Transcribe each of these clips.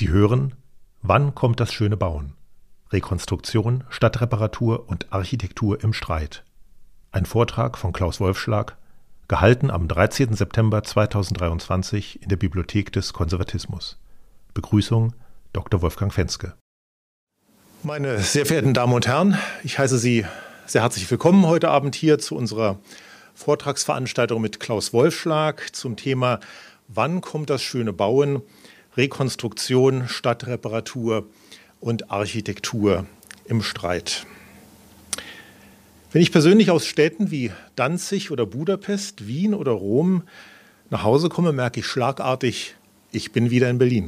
Sie hören Wann kommt das schöne Bauen? Rekonstruktion, Stadtreparatur und Architektur im Streit. Ein Vortrag von Klaus Wolfschlag, gehalten am 13. September 2023 in der Bibliothek des Konservatismus. Begrüßung Dr. Wolfgang Fenske. Meine sehr verehrten Damen und Herren, ich heiße Sie sehr herzlich willkommen heute Abend hier zu unserer Vortragsveranstaltung mit Klaus Wolfschlag zum Thema Wann kommt das schöne Bauen? Rekonstruktion, Stadtreparatur und Architektur im Streit. Wenn ich persönlich aus Städten wie Danzig oder Budapest, Wien oder Rom nach Hause komme, merke ich schlagartig, ich bin wieder in Berlin.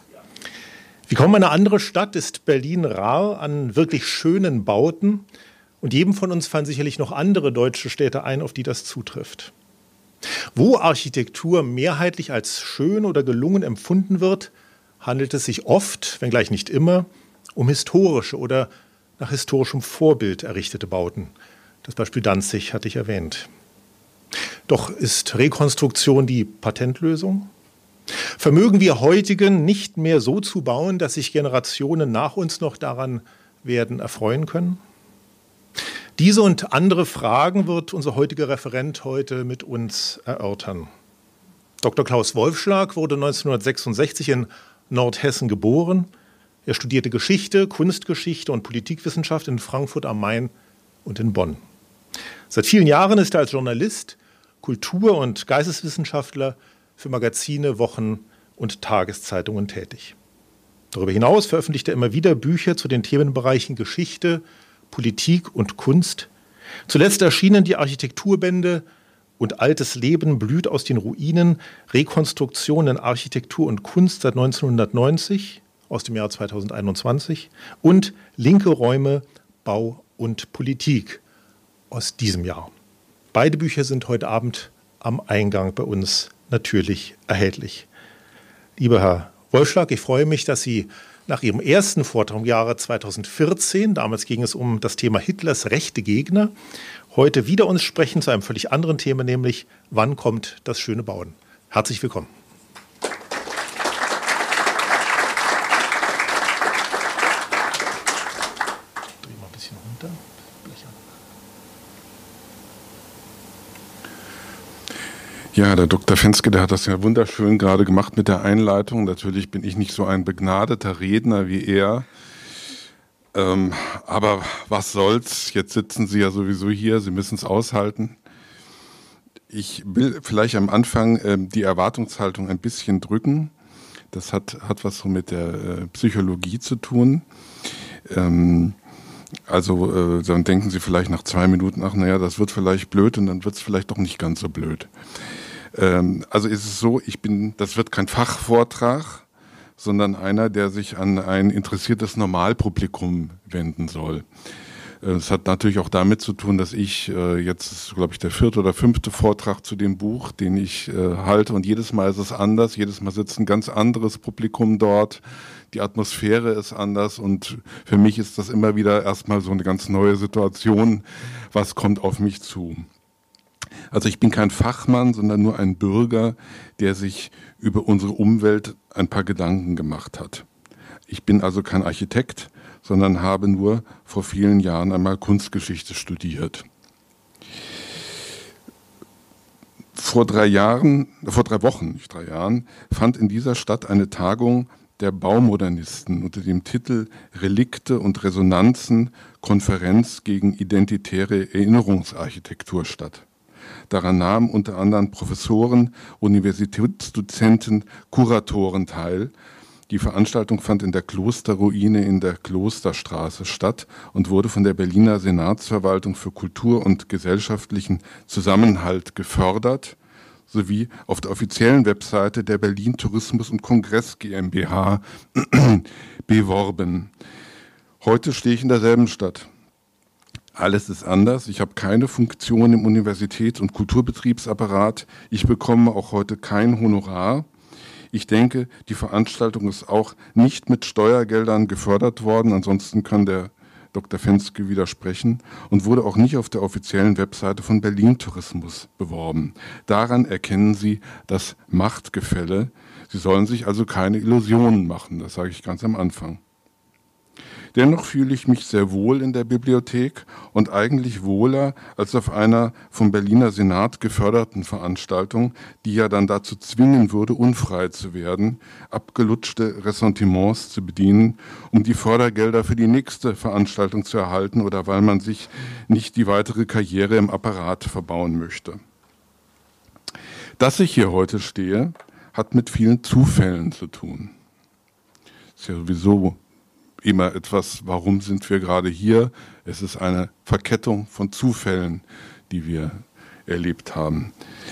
Wie kaum eine andere Stadt ist Berlin rar an wirklich schönen Bauten und jedem von uns fallen sicherlich noch andere deutsche Städte ein, auf die das zutrifft. Wo Architektur mehrheitlich als schön oder gelungen empfunden wird, handelt es sich oft, wenngleich nicht immer, um historische oder nach historischem Vorbild errichtete Bauten. Das Beispiel Danzig hatte ich erwähnt. Doch ist Rekonstruktion die Patentlösung? Vermögen wir heutigen nicht mehr so zu bauen, dass sich Generationen nach uns noch daran werden erfreuen können? Diese und andere Fragen wird unser heutiger Referent heute mit uns erörtern. Dr. Klaus Wolfschlag wurde 1966 in Nordhessen geboren. Er studierte Geschichte, Kunstgeschichte und Politikwissenschaft in Frankfurt am Main und in Bonn. Seit vielen Jahren ist er als Journalist, Kultur- und Geisteswissenschaftler für Magazine, Wochen- und Tageszeitungen tätig. Darüber hinaus veröffentlicht er immer wieder Bücher zu den Themenbereichen Geschichte, Politik und Kunst. Zuletzt erschienen die Architekturbände Und altes Leben blüht aus den Ruinen, Rekonstruktion in Architektur und Kunst seit 1990, aus dem Jahr 2021, und Linke Räume, Bau und Politik aus diesem Jahr. Beide Bücher sind heute Abend am Eingang bei uns natürlich erhältlich. Lieber Herr Wolfschlag, ich freue mich, dass Sie nach Ihrem ersten Vortrag im Jahre 2014, damals ging es um das Thema Hitlers rechte Gegner, heute wieder uns sprechen zu einem völlig anderen Thema, nämlich wann kommt das schöne Bauen? Herzlich willkommen. Dreh mal ein bisschen runter. Ja, der Dr. Fenske, der hat das ja wunderschön gerade gemacht mit der Einleitung. Natürlich bin ich nicht so ein begnadeter Redner wie er. Aber was soll's? Jetzt sitzen Sie ja sowieso hier, Sie müssen es aushalten. Ich will vielleicht am Anfang die Erwartungshaltung ein bisschen drücken. Das hat was so mit der Psychologie zu tun. Dann denken Sie vielleicht nach 2 Minuten, ach naja, das wird vielleicht blöd und dann wird es vielleicht doch nicht ganz so blöd. Also ist es so, das wird kein Fachvortrag, sondern einer, der sich an ein interessiertes Normalpublikum wenden soll. Es hat natürlich auch damit zu tun, dass ich jetzt ist, glaube ich, der 4. oder 5. Vortrag zu dem Buch, den ich halte, und jedes Mal ist es anders, jedes Mal sitzt ein ganz anderes Publikum dort, die Atmosphäre ist anders und für mich ist das immer wieder erstmal so eine ganz neue Situation, was kommt auf mich zu. Also ich bin kein Fachmann, sondern nur ein Bürger, der sich über unsere Umwelt ein paar Gedanken gemacht hat. Ich bin also kein Architekt, sondern habe nur vor vielen Jahren einmal Kunstgeschichte studiert. Vor 3 Wochen, nicht 3 Jahren, fand in dieser Stadt eine Tagung der Baumodernisten unter dem Titel Relikte und Resonanzen, Konferenz gegen identitäre Erinnerungsarchitektur statt. Daran nahmen unter anderem Professoren, Universitätsdozenten, Kuratoren teil. Die Veranstaltung fand in der Klosterruine in der Klosterstraße statt und wurde von der Berliner Senatsverwaltung für Kultur und gesellschaftlichen Zusammenhalt gefördert, sowie auf der offiziellen Webseite der Berlin Tourismus und Kongress GmbH beworben. Heute stehe ich in derselben Stadt. Alles ist anders. Ich habe keine Funktion im Universitäts- und Kulturbetriebsapparat. Ich bekomme auch heute kein Honorar. Ich denke, die Veranstaltung ist auch nicht mit Steuergeldern gefördert worden. Ansonsten kann der Dr. Fenske widersprechen, und wurde auch nicht auf der offiziellen Webseite von Berlin Tourismus beworben. Daran erkennen Sie das Machtgefälle. Sie sollen sich also keine Illusionen machen, das sage ich ganz am Anfang. Dennoch fühle ich mich sehr wohl in der Bibliothek und eigentlich wohler als auf einer vom Berliner Senat geförderten Veranstaltung, die ja dann dazu zwingen würde, unfrei zu werden, abgelutschte Ressentiments zu bedienen, um die Fördergelder für die nächste Veranstaltung zu erhalten oder weil man sich nicht die weitere Karriere im Apparat verbauen möchte. Dass ich hier heute stehe, hat mit vielen Zufällen zu tun. Ist ja sowieso immer etwas, warum sind wir gerade hier? Es ist eine Verkettung von Zufällen, die wir erlebt haben.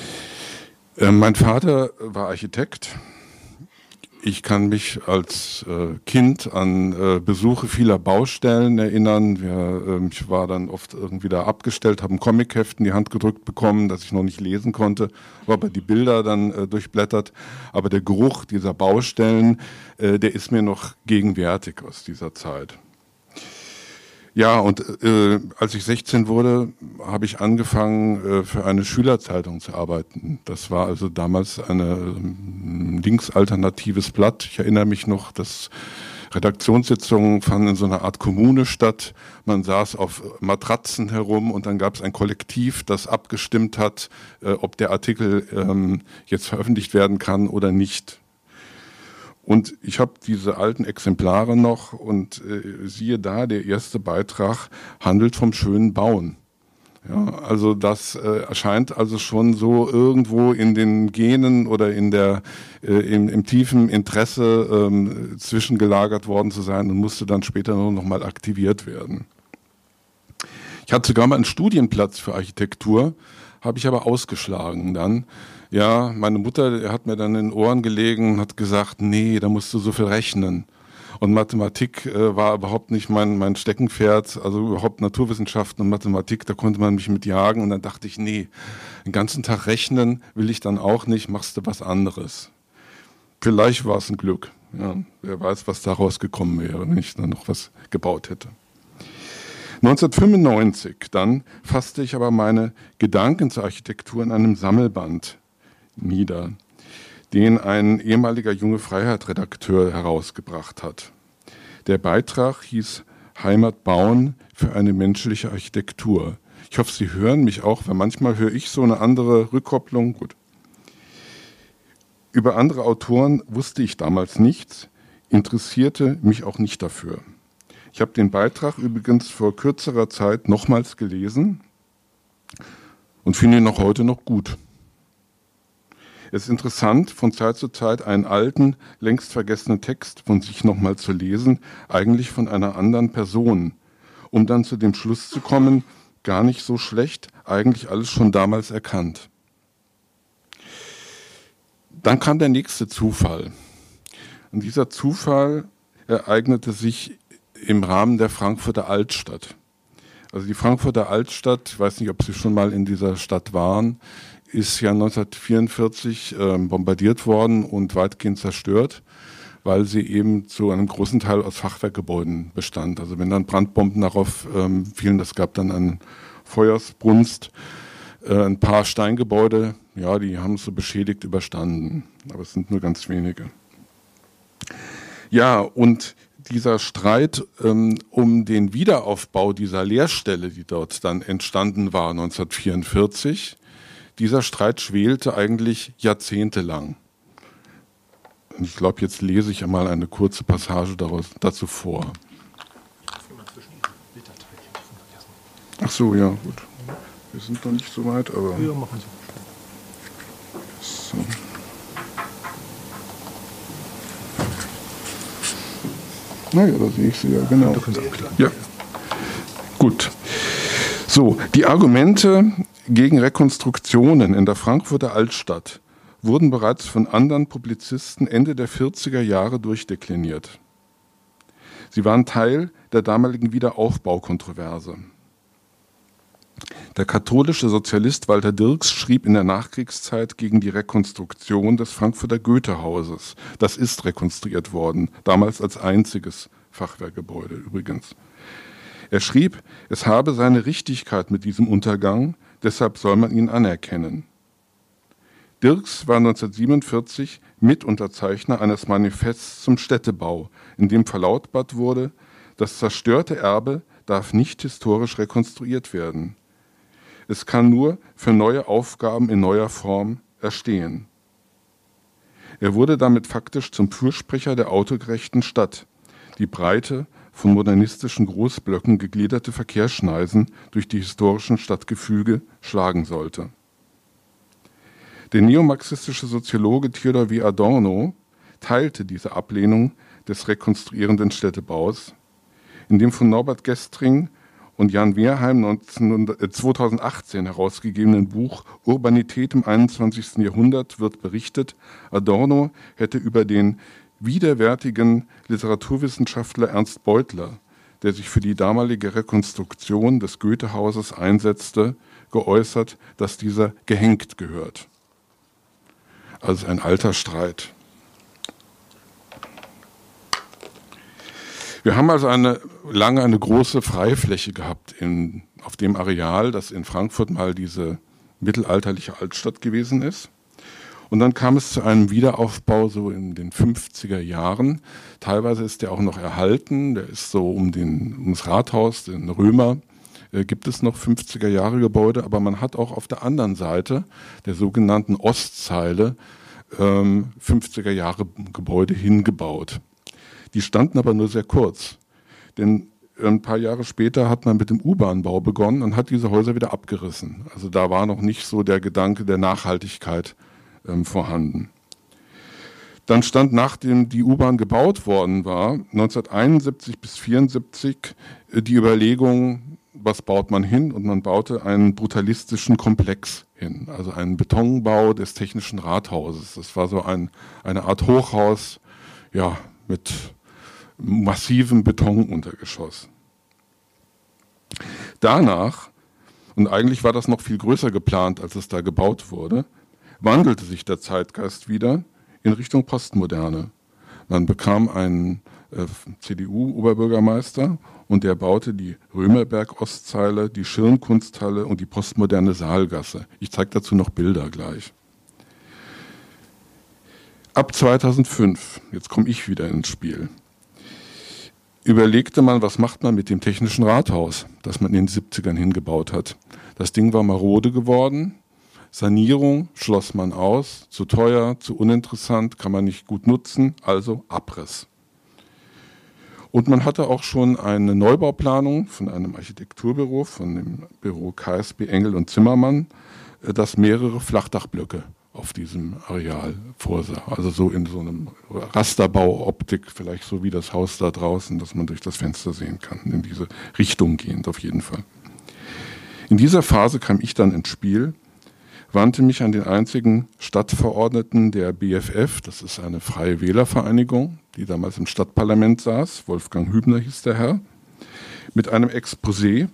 Mein Vater war Architekt. Ich kann mich als Kind an Besuche vieler Baustellen erinnern. Ich war dann oft irgendwie da abgestellt, habe ein Comicheft in die Hand gedrückt bekommen, das ich noch nicht lesen konnte, habe aber die Bilder dann durchblättert. Aber der Geruch dieser Baustellen, der ist mir noch gegenwärtig aus dieser Zeit. Ja, und als ich 16 wurde, habe ich angefangen, für eine Schülerzeitung zu arbeiten. Das war also damals ein linksalternatives Blatt. Ich erinnere mich noch, dass Redaktionssitzungen fanden in so einer Art Kommune statt. Man saß auf Matratzen herum und dann gab es ein Kollektiv, das abgestimmt hat, ob der Artikel jetzt veröffentlicht werden kann oder nicht. Und ich habe diese alten Exemplare noch und siehe da, der erste Beitrag handelt vom schönen Bauen. Ja, also das erscheint also schon so irgendwo in den Genen oder im tiefen Interesse zwischengelagert worden zu sein und musste dann später nur noch mal aktiviert werden. Ich hatte sogar mal einen Studienplatz für Architektur, habe ich aber ausgeschlagen dann. Ja, meine Mutter hat mir dann in den Ohren gelegen und hat gesagt, nee, da musst du so viel rechnen. Und Mathematik war überhaupt nicht mein Steckenpferd, also überhaupt Naturwissenschaften und Mathematik, da konnte man mich mit jagen. Und dann dachte ich, nee, den ganzen Tag rechnen will ich dann auch nicht, machst du was anderes. Vielleicht war es ein Glück. Ja, wer weiß, was daraus gekommen wäre, wenn ich dann noch was gebaut hätte. 1995 dann fasste ich aber meine Gedanken zur Architektur in einem Sammelband nieder, den ein ehemaliger Junge Freiheit-Redakteur herausgebracht hat. Der Beitrag hieß Heimat bauen für eine menschliche Architektur. Ich hoffe, Sie hören mich auch, weil manchmal höre ich so eine andere Rückkopplung. Gut. Über andere Autoren wusste ich damals nichts, interessierte mich auch nicht dafür. Ich habe den Beitrag übrigens vor kürzerer Zeit nochmals gelesen und finde ihn auch heute noch gut. Es ist interessant, von Zeit zu Zeit einen alten, längst vergessenen Text von sich nochmal zu lesen, eigentlich von einer anderen Person, um dann zu dem Schluss zu kommen, gar nicht so schlecht, eigentlich alles schon damals erkannt. Dann kam der nächste Zufall. Und dieser Zufall ereignete sich im Rahmen der Frankfurter Altstadt. Also die Frankfurter Altstadt, ich weiß nicht, ob Sie schon mal in dieser Stadt waren, ist ja 1944 bombardiert worden und weitgehend zerstört, weil sie eben zu einem großen Teil aus Fachwerkgebäuden bestand. Also wenn dann Brandbomben darauf fielen, das gab dann eine Feuersbrunst, ein paar Steingebäude, ja, die haben es so beschädigt überstanden, aber es sind nur ganz wenige. Ja, und dieser Streit um den Wiederaufbau dieser Lehrstelle, die dort dann entstanden war 1944, dieser Streit schwelte eigentlich jahrzehntelang. Und ich glaube, jetzt lese ich einmal eine kurze Passage dazu vor. Ach so, ja, gut. Wir sind noch nicht so weit, aber... Ja, machen Sie. So. Naja, da sehe ich sie ja, genau. Ja, gut. So, die Argumente gegen Rekonstruktionen in der Frankfurter Altstadt wurden bereits von anderen Publizisten Ende der 40er Jahre durchdekliniert. Sie waren Teil der damaligen Wiederaufbaukontroverse. Der katholische Sozialist Walter Dirks schrieb in der Nachkriegszeit gegen die Rekonstruktion des Frankfurter Goethehauses. Das ist rekonstruiert worden, damals als einziges Fachwerkgebäude übrigens. Er schrieb, es habe seine Richtigkeit mit diesem Untergang, deshalb soll man ihn anerkennen. Dirks war 1947 Mitunterzeichner eines Manifests zum Städtebau, in dem verlautbart wurde, das zerstörte Erbe darf nicht historisch rekonstruiert werden. Es kann nur für neue Aufgaben in neuer Form erstehen. Er wurde damit faktisch zum Fürsprecher der autogerechten Stadt, die breite, von modernistischen Großblöcken gegliederte Verkehrsschneisen durch die historischen Stadtgefüge schlagen sollte. Der neomarxistische Soziologe Theodor W. Adorno teilte diese Ablehnung des rekonstruierenden Städtebaus, in dem von Norbert Gestring und Jan Wehrheim 2018 herausgegebenen Buch Urbanität im 21. Jahrhundert wird berichtet, Adorno hätte über den widerwärtigen Literaturwissenschaftler Ernst Beutler, der sich für die damalige Rekonstruktion des Goethehauses einsetzte, geäußert, dass dieser gehängt gehört. Also ein alter Streit. Wir haben also lange eine große Freifläche gehabt auf dem Areal, das in Frankfurt mal diese mittelalterliche Altstadt gewesen ist. Und dann kam es zu einem Wiederaufbau so in den 50er Jahren. Teilweise ist der auch noch erhalten. Der ist so ums Rathaus, den Römer, gibt es noch 50er Jahre Gebäude. Aber man hat auch auf der anderen Seite der sogenannten Ostzeile 50er Jahre Gebäude hingebaut. Die standen aber nur sehr kurz. Denn ein paar Jahre später hat man mit dem U-Bahn-Bau begonnen und hat diese Häuser wieder abgerissen. Also da war noch nicht so der Gedanke der Nachhaltigkeit vorhanden. Dann stand, nachdem die U-Bahn gebaut worden war, 1971 bis 1974 die Überlegung, was baut man hin? Und man baute einen brutalistischen Komplex hin, also einen Betonbau des Technischen Rathauses. Das war so eine Art Hochhaus, ja, mit massivem Betonuntergeschoss. Danach, und eigentlich war das noch viel größer geplant, als es da gebaut wurde, wandelte sich der Zeitgeist wieder in Richtung Postmoderne. Man bekam einen CDU-Oberbürgermeister und der baute die Römerberg-Ostzeile, die Schirnkunsthalle und die postmoderne Saalgasse. Ich zeige dazu noch Bilder gleich. Ab 2005, jetzt komme ich wieder ins Spiel, überlegte man, was macht man mit dem Technischen Rathaus, das man in den 70ern hingebaut hat. Das Ding war marode geworden. Sanierung schloss man aus, zu teuer, zu uninteressant, kann man nicht gut nutzen, also Abriss. Und man hatte auch schon eine Neubauplanung von einem Architekturbüro, von dem Büro KSB Engel und Zimmermann, das mehrere Flachdachblöcke auf diesem Areal vorsah. Also so in so einem Rasterbauoptik, vielleicht so wie das Haus da draußen, das man durch das Fenster sehen kann, in diese Richtung gehend auf jeden Fall. In dieser Phase kam ich dann ins Spiel, wandte mich an den einzigen Stadtverordneten der BFF, das ist eine freie Wählervereinigung, die damals im Stadtparlament saß, Wolfgang Hübner hieß der Herr, mit einem Exposé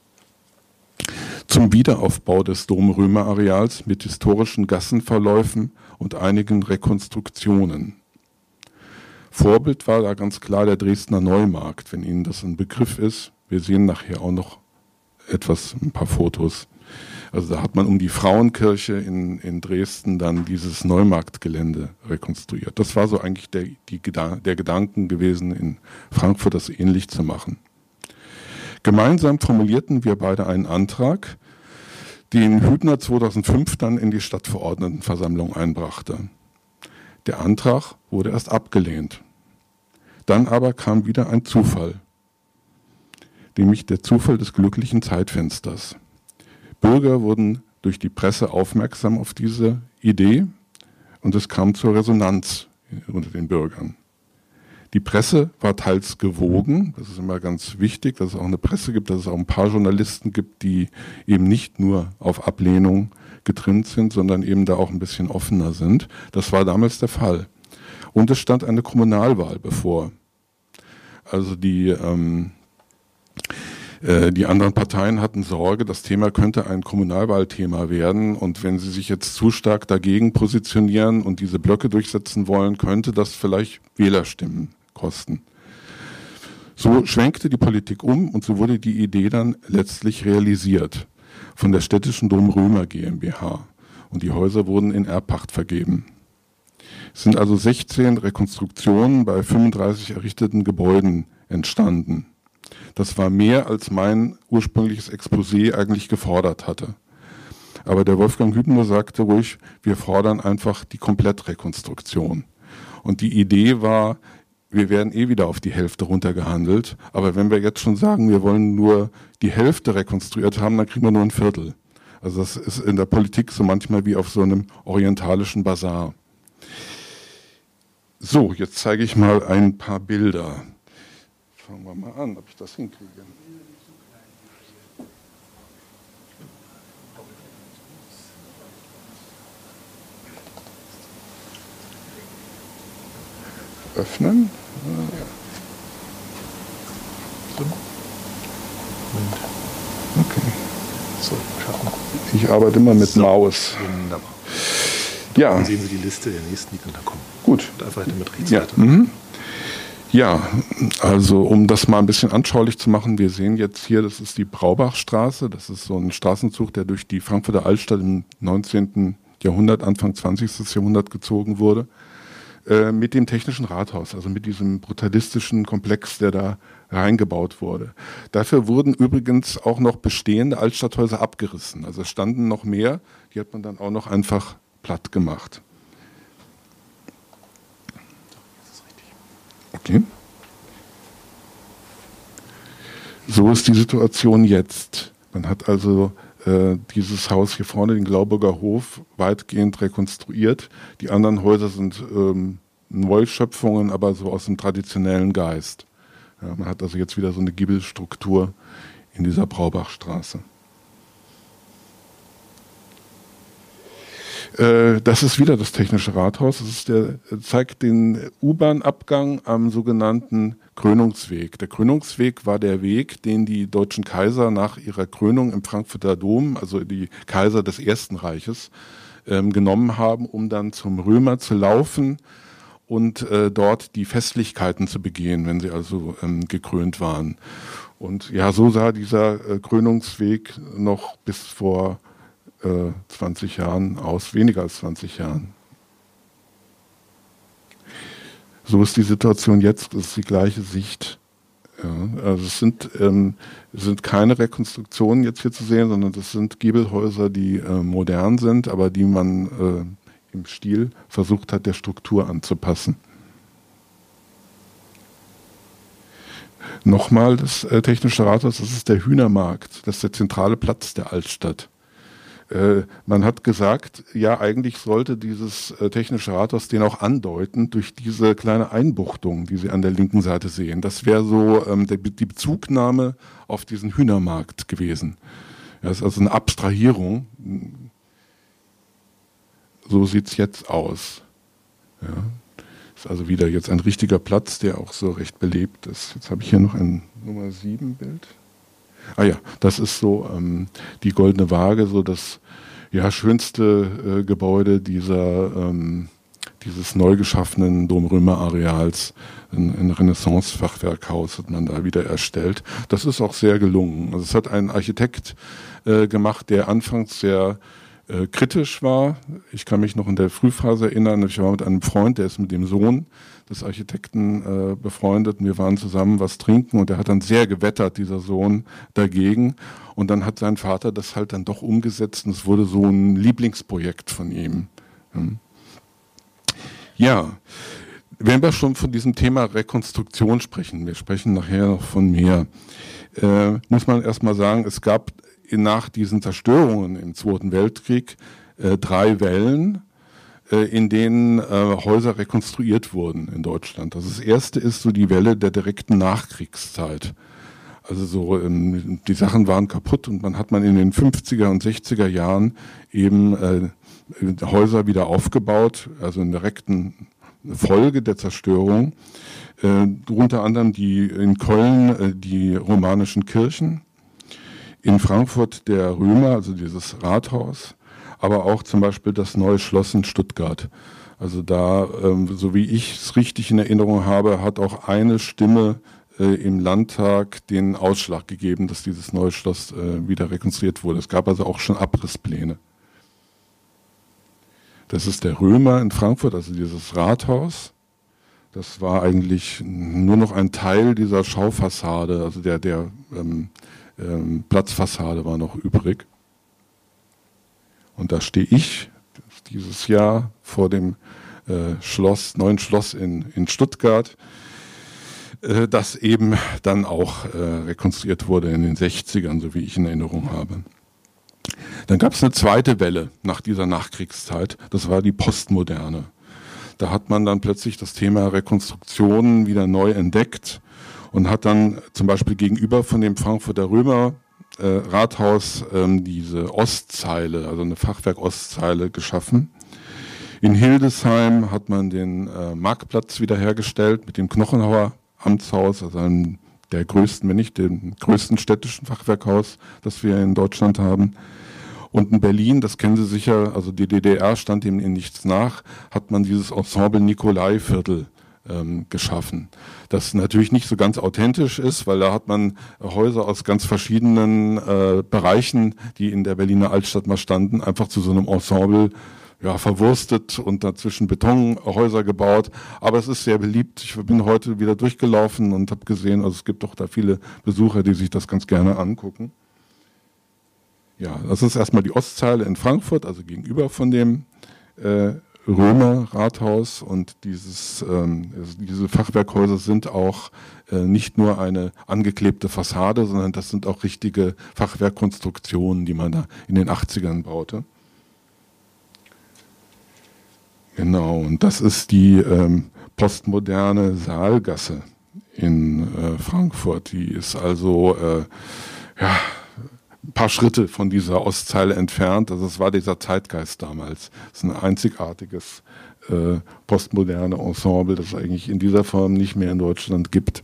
zum Wiederaufbau des Dom-Römer-Areals mit historischen Gassenverläufen und einigen Rekonstruktionen. Vorbild war da ganz klar der Dresdner Neumarkt, wenn Ihnen das ein Begriff ist. Wir sehen nachher auch noch ein paar Fotos. Also da hat man um die Frauenkirche in Dresden dann dieses Neumarktgelände rekonstruiert. Das war so eigentlich der Gedanken gewesen, in Frankfurt das ähnlich zu machen. Gemeinsam formulierten wir beide einen Antrag, den Hübner 2005 dann in die Stadtverordnetenversammlung einbrachte. Der Antrag wurde erst abgelehnt. Dann aber kam wieder ein Zufall, nämlich der Zufall des glücklichen Zeitfensters. Bürger wurden durch die Presse aufmerksam auf diese Idee und es kam zur Resonanz unter den Bürgern. Die Presse war teils gewogen, das ist immer ganz wichtig, dass es auch eine Presse gibt, dass es auch ein paar Journalisten gibt, die eben nicht nur auf Ablehnung getrimmt sind, sondern eben da auch ein bisschen offener sind. Das war damals der Fall. Und es stand eine Kommunalwahl bevor. Also die anderen Parteien hatten Sorge, das Thema könnte ein Kommunalwahlthema werden und wenn sie sich jetzt zu stark dagegen positionieren und diese Blöcke durchsetzen wollen, könnte das vielleicht Wählerstimmen kosten. So schwenkte die Politik um und so wurde die Idee dann letztlich realisiert von der Städtischen Dom-Römer GmbH. Und die Häuser wurden in Erbpacht vergeben. Es sind also 16 Rekonstruktionen bei 35 errichteten Gebäuden entstanden. Das war mehr, als mein ursprüngliches Exposé eigentlich gefordert hatte. Aber der Wolfgang Hübner sagte ruhig, wir fordern einfach die Komplettrekonstruktion. Und die Idee war, wir werden wieder auf die Hälfte runtergehandelt, aber wenn wir jetzt schon sagen, wir wollen nur die Hälfte rekonstruiert haben, dann kriegen wir nur ein Viertel. Also das ist in der Politik so manchmal wie auf so einem orientalischen Basar. So, jetzt zeige ich mal ein paar Bilder. Fangen wir mal an, ob ich das hinkriege. Öffnen. Ja. So. Okay. So, schaffen. Ich arbeite immer mit Maus. Wunderbar. Ja. Dann sehen Sie die Liste der nächsten, die dann kommen. Gut. Und einfach mit rechts Ja. weiter. Ja, also um das mal ein bisschen anschaulich zu machen, wir sehen jetzt hier, das ist die Braubachstraße, das ist so ein Straßenzug, der durch die Frankfurter Altstadt im 19. Jahrhundert, Anfang 20. Jahrhundert gezogen wurde, mit dem Technischen Rathaus, also mit diesem brutalistischen Komplex, der da reingebaut wurde. Dafür wurden übrigens auch noch bestehende Altstadthäuser abgerissen, also es standen noch mehr, die hat man dann auch noch einfach platt gemacht. Okay. So ist die Situation jetzt. Man hat also dieses Haus hier vorne, den Glauburger Hof, weitgehend rekonstruiert. Die anderen Häuser sind Neuschöpfungen, aber so aus dem traditionellen Geist. Ja, man hat also jetzt wieder so eine Giebelstruktur in dieser Braubachstraße. Das ist wieder das Technische Rathaus. Das ist zeigt den U-Bahn-Abgang am sogenannten Krönungsweg. Der Krönungsweg war der Weg, den die deutschen Kaiser nach ihrer Krönung im Frankfurter Dom, also die Kaiser des Ersten Reiches, genommen haben, um dann zum Römer zu laufen und dort die Festlichkeiten zu begehen, wenn sie also gekrönt waren. Und ja, so sah dieser Krönungsweg noch bis vor 20 Jahren aus, weniger als 20 Jahren. So ist die Situation jetzt, das ist die gleiche Sicht. Ja, also es sind keine Rekonstruktionen jetzt hier zu sehen, sondern das sind Giebelhäuser, die modern sind, aber die man im Stil versucht hat, der Struktur anzupassen. Nochmal das Technische Rathaus, das ist der Hühnermarkt, das ist der zentrale Platz der Altstadt. Man hat gesagt, ja, eigentlich sollte dieses Technische Rathaus den auch andeuten durch diese kleine Einbuchtung, die Sie an der linken Seite sehen. Das wäre so die Bezugnahme auf diesen Hühnermarkt gewesen. Das ist also eine Abstrahierung. So sieht es jetzt aus. Ja. Ist also wieder jetzt ein richtiger Platz, der auch so recht belebt ist. Jetzt habe ich hier noch ein Nummer 7 Bild. Ah ja, das ist so die Goldene Waage, so das schönste Gebäude dieses neu geschaffenen Dom-Römer-Areals. Ein Renaissance-Fachwerkhaus hat man da wieder erstellt. Das ist auch sehr gelungen. Also es hat ein Architekt gemacht, der anfangs sehr kritisch war. Ich kann mich noch in der Frühphase erinnern, ich war mit einem Freund, der ist mit dem Sohn des Architekten befreundet und wir waren zusammen was trinken und der hat dann sehr gewettert, dieser Sohn, dagegen und dann hat sein Vater das halt dann doch umgesetzt und es wurde so ein Lieblingsprojekt von ihm. Ja, wenn wir schon von diesem Thema Rekonstruktion sprechen, wir sprechen nachher noch von mehr, muss man erstmal sagen, es gab nach diesen Zerstörungen im Zweiten Weltkrieg 3 Wellen, in denen Häuser rekonstruiert wurden in Deutschland. Das erste ist so die Welle der direkten Nachkriegszeit. Also so die Sachen waren kaputt und man in den 50er und 60er Jahren eben Häuser wieder aufgebaut, also in direkten Folge der Zerstörung. Unter anderem in Köln die romanischen Kirchen, in Frankfurt der Römer, also dieses Rathaus, aber auch zum Beispiel das Neue Schloss in Stuttgart. Also da, so wie ich es richtig in Erinnerung habe, hat auch eine Stimme im Landtag den Ausschlag gegeben, dass dieses neue Schloss wieder rekonstruiert wurde. Es gab also auch schon Abrisspläne. Das ist der Römer in Frankfurt, also dieses Rathaus. Das war eigentlich nur noch ein Teil dieser Schaufassade, also der Platzfassade war noch übrig. Und da stehe ich dieses Jahr vor dem neuen Schloss in Stuttgart, das eben dann auch rekonstruiert wurde in den 60ern, so wie ich in Erinnerung habe. Dann gab es eine zweite Welle nach dieser Nachkriegszeit, das war die Postmoderne. Da hat man dann plötzlich das Thema Rekonstruktion wieder neu entdeckt und hat dann zum Beispiel gegenüber von dem Frankfurter Römer Rathaus diese Ostzeile, also eine Fachwerk-Ostzeile geschaffen. In Hildesheim hat man den Marktplatz wiederhergestellt mit dem Knochenhauer Amtshaus, also einem der größten, wenn nicht dem größten städtischen Fachwerkhaus, das wir in Deutschland haben. Und in Berlin, das kennen Sie sicher, also die DDR stand dem in nichts nach, hat man dieses Ensemble Nikolaiviertel geschaffen. Das natürlich nicht so ganz authentisch ist, weil da hat man Häuser aus ganz verschiedenen Bereichen, die in der Berliner Altstadt mal standen, einfach zu so einem Ensemble verwurstet und dazwischen Betonhäuser gebaut. Aber es ist sehr beliebt. Ich bin heute wieder durchgelaufen und habe gesehen, also es gibt doch da viele Besucher, die sich das ganz gerne angucken. Ja, das ist erstmal die Ostzeile in Frankfurt, also gegenüber von dem Römer Rathaus, und diese Fachwerkhäuser sind auch nicht nur eine angeklebte Fassade, sondern das sind auch richtige Fachwerkkonstruktionen, die man da in den 80ern baute. Genau, und das ist die postmoderne Saalgasse in Frankfurt. Die ist also ein paar Schritte von dieser Ostzeile entfernt. Also es war dieser Zeitgeist damals. Es ist ein einzigartiges postmoderne Ensemble, das es eigentlich in dieser Form nicht mehr in Deutschland gibt.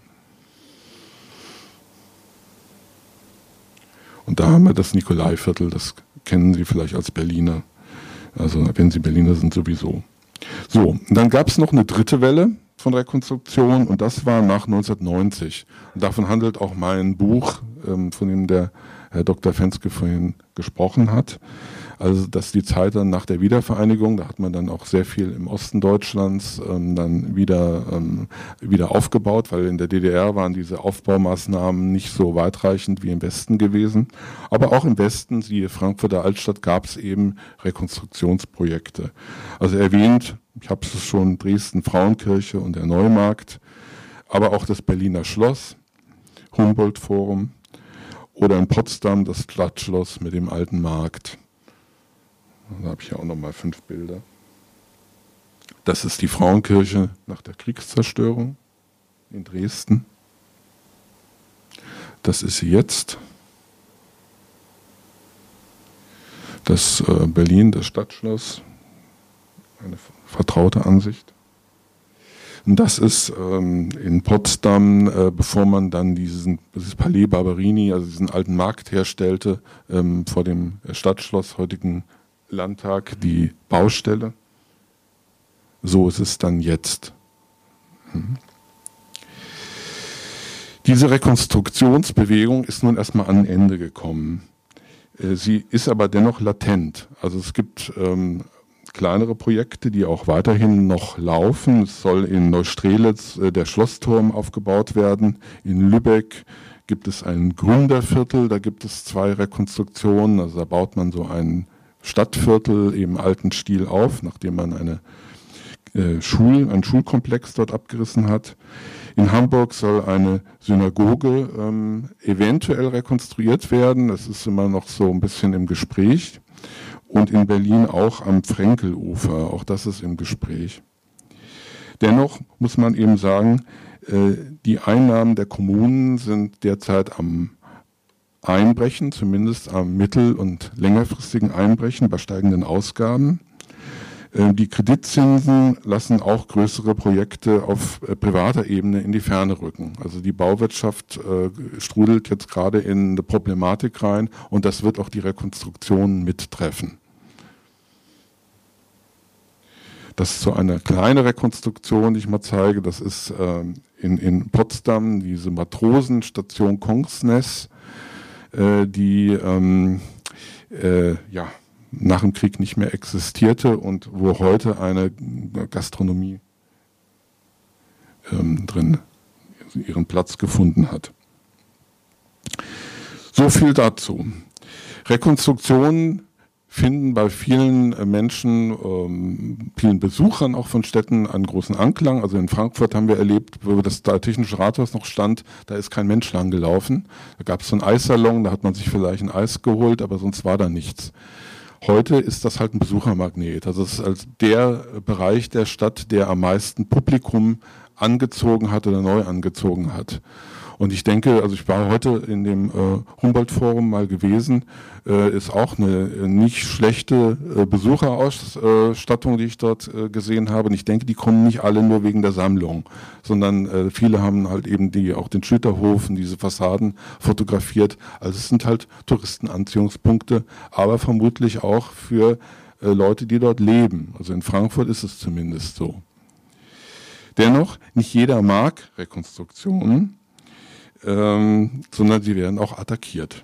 Und da haben wir das Nikolaiviertel, das kennen Sie vielleicht als Berliner. Also wenn Sie Berliner sind, sowieso. So, und dann gab es noch eine dritte Welle von Rekonstruktion, und das war nach 1990. Und davon handelt auch mein Buch, von dem der Herr Dr. Fenske vorhin gesprochen hat. Also das ist die Zeit dann nach der Wiedervereinigung, da hat man dann auch sehr viel im Osten Deutschlands dann wieder aufgebaut, weil in der DDR waren diese Aufbaumaßnahmen nicht so weitreichend wie im Westen gewesen. Aber auch im Westen, siehe Frankfurter Altstadt, gab es eben Rekonstruktionsprojekte. Also erwähnt, ich habe es schon, Dresden Frauenkirche und der Neumarkt, aber auch das Berliner Schloss, Humboldt-Forum, oder in Potsdam das Stadtschloss mit dem alten Markt. Da habe ich ja auch nochmal 5 Bilder. Das ist die Frauenkirche nach der Kriegszerstörung in Dresden. Das ist sie jetzt. Das Berlin, das Stadtschloss. Eine vertraute Ansicht. Und das ist in Potsdam, bevor man dann dieses Palais Barberini, also diesen alten Markt herstellte, vor dem Stadtschloss, heutigen Landtag, die Baustelle. So ist es dann jetzt. Diese Rekonstruktionsbewegung ist nun erstmal an ein Ende gekommen. Sie ist aber dennoch latent. Also es gibt kleinere Projekte, die auch weiterhin noch laufen. Es soll in Neustrelitz der Schlossturm aufgebaut werden. In Lübeck gibt es ein Gründerviertel, da gibt es 2 Rekonstruktionen. Also da baut man so ein Stadtviertel im alten Stil auf, nachdem man einen Schulkomplex dort abgerissen hat. In Hamburg soll eine Synagoge eventuell rekonstruiert werden. Das ist immer noch so ein bisschen im Gespräch. Und in Berlin auch am Frenkelufer, auch das ist im Gespräch. Dennoch muss man eben sagen, die Einnahmen der Kommunen sind derzeit am Einbrechen, zumindest am mittel- und längerfristigen Einbrechen bei steigenden Ausgaben. Die Kreditzinsen lassen auch größere Projekte auf privater Ebene in die Ferne rücken. Also die Bauwirtschaft strudelt jetzt gerade in eine Problematik rein, und das wird auch die Rekonstruktion mittreffen. Das ist so eine kleine Rekonstruktion, die ich mal zeige. Das ist in Potsdam diese Matrosenstation Kongsnäs, die nach dem Krieg nicht mehr existierte und wo heute eine Gastronomie drin ihren Platz gefunden hat. So viel dazu. Rekonstruktionen finden bei vielen Menschen, vielen Besuchern auch von Städten einen großen Anklang. Also in Frankfurt haben wir erlebt, wo das Technische Rathaus noch stand, da ist kein Mensch lang gelaufen. Da gab es so einen Eissalon, da hat man sich vielleicht ein Eis geholt, aber sonst war da nichts. Heute ist das halt ein Besuchermagnet. Also es ist als der Bereich der Stadt, der am meisten Publikum angezogen hat oder neu angezogen hat. Und ich denke, also ich war heute in dem Humboldt-Forum mal gewesen, ist auch eine nicht schlechte Besucherausstattung, die ich dort gesehen habe. Und ich denke, die kommen nicht alle nur wegen der Sammlung, sondern viele haben halt eben auch den Schütterhof und diese Fassaden fotografiert. Also es sind halt Touristenanziehungspunkte, aber vermutlich auch für Leute, die dort leben. Also in Frankfurt ist es zumindest so. Dennoch, nicht jeder mag Rekonstruktionen, sondern sie werden auch attackiert.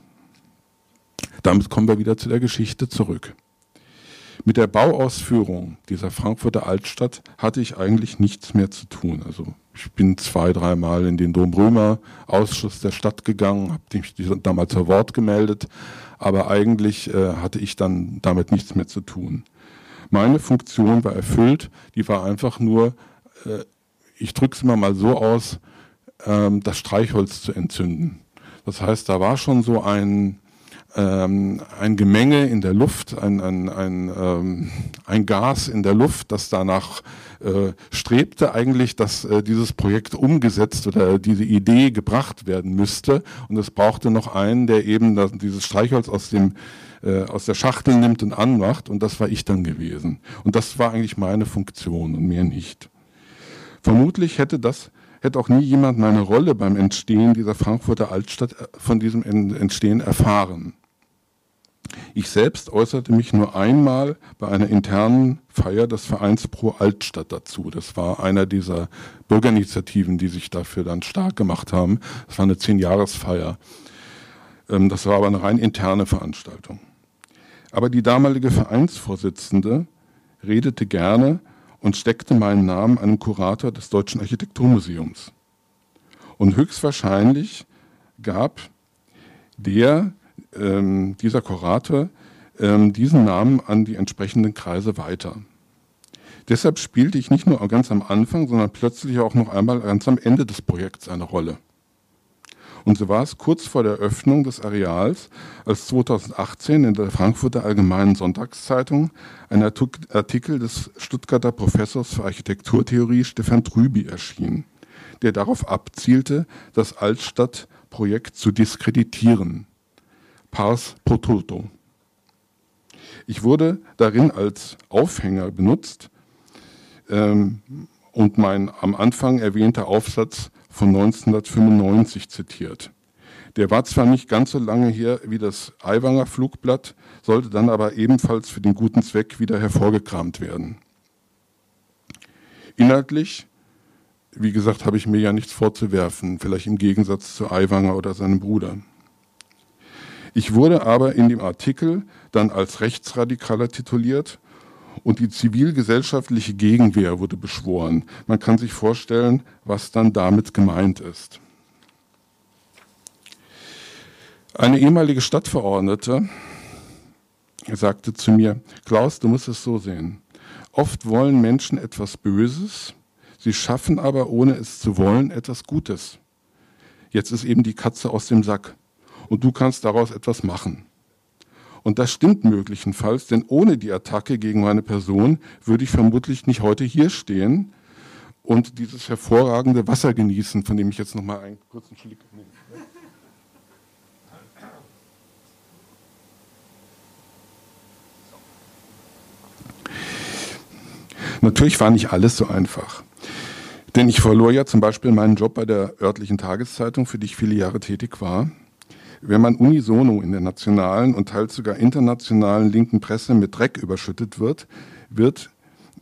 Damit kommen wir wieder zu der Geschichte zurück. Mit der Bauausführung dieser Frankfurter Altstadt hatte ich eigentlich nichts mehr zu tun. Also ich bin 2-3 Mal in den Dom-Römer-Ausschuss der Stadt gegangen, habe mich damals zu Wort gemeldet, aber eigentlich hatte ich dann damit nichts mehr zu tun. Meine Funktion war erfüllt, die war einfach nur, ich drücke es mal so aus, das Streichholz zu entzünden. Das heißt, da war schon so ein Gemenge in der Luft, ein Gas in der Luft, das danach strebte eigentlich, dass dieses Projekt umgesetzt oder diese Idee gebracht werden müsste. Und es brauchte noch einen, der eben dieses Streichholz aus der Schachtel nimmt und anmacht. Und das war ich dann gewesen. Und das war eigentlich meine Funktion und mehr nicht. Vermutlich hätte auch nie jemand meine Rolle beim Entstehen dieser Frankfurter Altstadt von diesem Entstehen erfahren. Ich selbst äußerte mich nur einmal bei einer internen Feier des Vereins Pro Altstadt dazu. Das war einer dieser Bürgerinitiativen, die sich dafür dann stark gemacht haben. Das war eine 10-Jahresfeier. Das war aber eine rein interne Veranstaltung. Aber die damalige Vereinsvorsitzende redete gerne und steckte meinen Namen einem Kurator des Deutschen Architekturmuseums. Und höchstwahrscheinlich gab dieser Kurator diesen Namen an die entsprechenden Kreise weiter. Deshalb spielte ich nicht nur ganz am Anfang, sondern plötzlich auch noch einmal ganz am Ende des Projekts eine Rolle. Und so war es kurz vor der Öffnung des Areals, als 2018 in der Frankfurter Allgemeinen Sonntagszeitung ein Artikel des Stuttgarter Professors für Architekturtheorie Stefan Trüby erschien, der darauf abzielte, das Altstadtprojekt zu diskreditieren. Pars pro toto. Ich wurde darin als Aufhänger benutzt und mein am Anfang erwähnter Aufsatz von 1995 zitiert. Der war zwar nicht ganz so lange her wie das Aiwanger Flugblatt, sollte dann aber ebenfalls für den guten Zweck wieder hervorgekramt werden. Inhaltlich, wie gesagt, habe ich mir ja nichts vorzuwerfen, vielleicht im Gegensatz zu Aiwanger oder seinem Bruder. Ich wurde aber in dem Artikel dann als Rechtsradikaler tituliert und die zivilgesellschaftliche Gegenwehr wurde beschworen. Man kann sich vorstellen, was dann damit gemeint ist. Eine ehemalige Stadtverordnete sagte zu mir: Klaus, du musst es so sehen. Oft wollen Menschen etwas Böses, sie schaffen aber, ohne es zu wollen, etwas Gutes. Jetzt ist eben die Katze aus dem Sack und du kannst daraus etwas machen. Und das stimmt möglicherweise, denn ohne die Attacke gegen meine Person würde ich vermutlich nicht heute hier stehen und dieses hervorragende Wasser genießen, von dem ich jetzt noch mal einen kurzen Schluck nehme. Natürlich war nicht alles so einfach. Denn ich verlor ja zum Beispiel meinen Job bei der örtlichen Tageszeitung, für die ich viele Jahre tätig war. Wenn man unisono in der nationalen und teils sogar internationalen linken Presse mit Dreck überschüttet wird,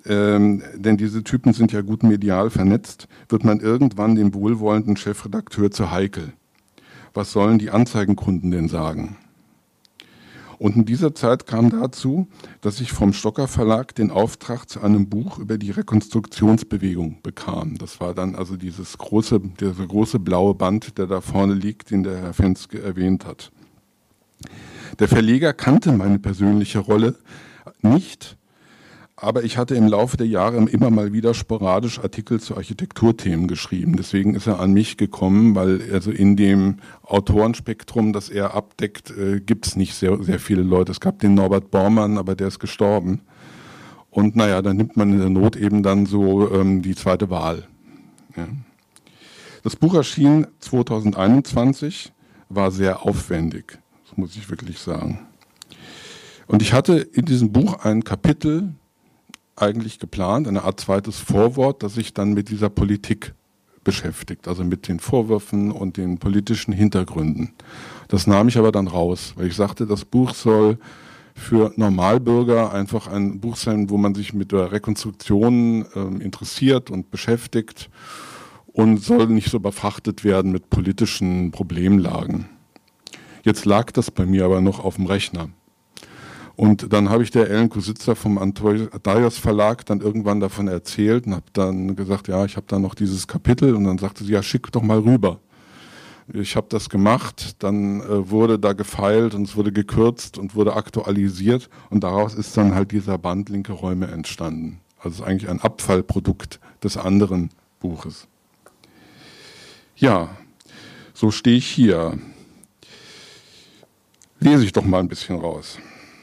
denn diese Typen sind ja gut medial vernetzt, wird man irgendwann dem wohlwollenden Chefredakteur zu heikel. Was sollen die Anzeigenkunden denn sagen? Und in dieser Zeit kam dazu, dass ich vom Stocker Verlag den Auftrag zu einem Buch über die Rekonstruktionsbewegung bekam. Das war dann also dieser große blaue Band, der da vorne liegt, den der Herr Fenske erwähnt hat. Der Verleger kannte meine persönliche Rolle nicht, aber ich hatte im Laufe der Jahre immer mal wieder sporadisch Artikel zu Architekturthemen geschrieben. Deswegen ist er an mich gekommen, weil also in dem Autorenspektrum, das er abdeckt, gibt es nicht sehr, sehr viele Leute. Es gab den Norbert Bormann, aber der ist gestorben. Und naja, dann nimmt man in der Not eben dann so die zweite Wahl. Ja. Das Buch erschien 2021, war sehr aufwendig, das muss ich wirklich sagen. Und ich hatte in diesem Buch ein Kapitel eigentlich geplant, eine Art zweites Vorwort, das sich dann mit dieser Politik beschäftigt, also mit den Vorwürfen und den politischen Hintergründen. Das nahm ich aber dann raus, weil ich sagte, das Buch soll für Normalbürger einfach ein Buch sein, wo man sich mit der Rekonstruktion interessiert und beschäftigt und soll nicht so überfrachtet werden mit politischen Problemlagen. Jetzt lag das bei mir aber noch auf dem Rechner. Und dann habe ich der Ellen Kusitzer vom Antonius Verlag dann irgendwann davon erzählt und habe dann gesagt, ja, ich habe da noch dieses Kapitel. Und dann sagte sie, ja, schick doch mal rüber. Ich habe das gemacht, dann wurde da gefeilt und es wurde gekürzt und wurde aktualisiert. Und daraus ist dann halt dieser Band Linke Räume entstanden. Also es ist eigentlich ein Abfallprodukt des anderen Buches. Ja, so stehe ich hier. Lese ich doch mal ein bisschen raus.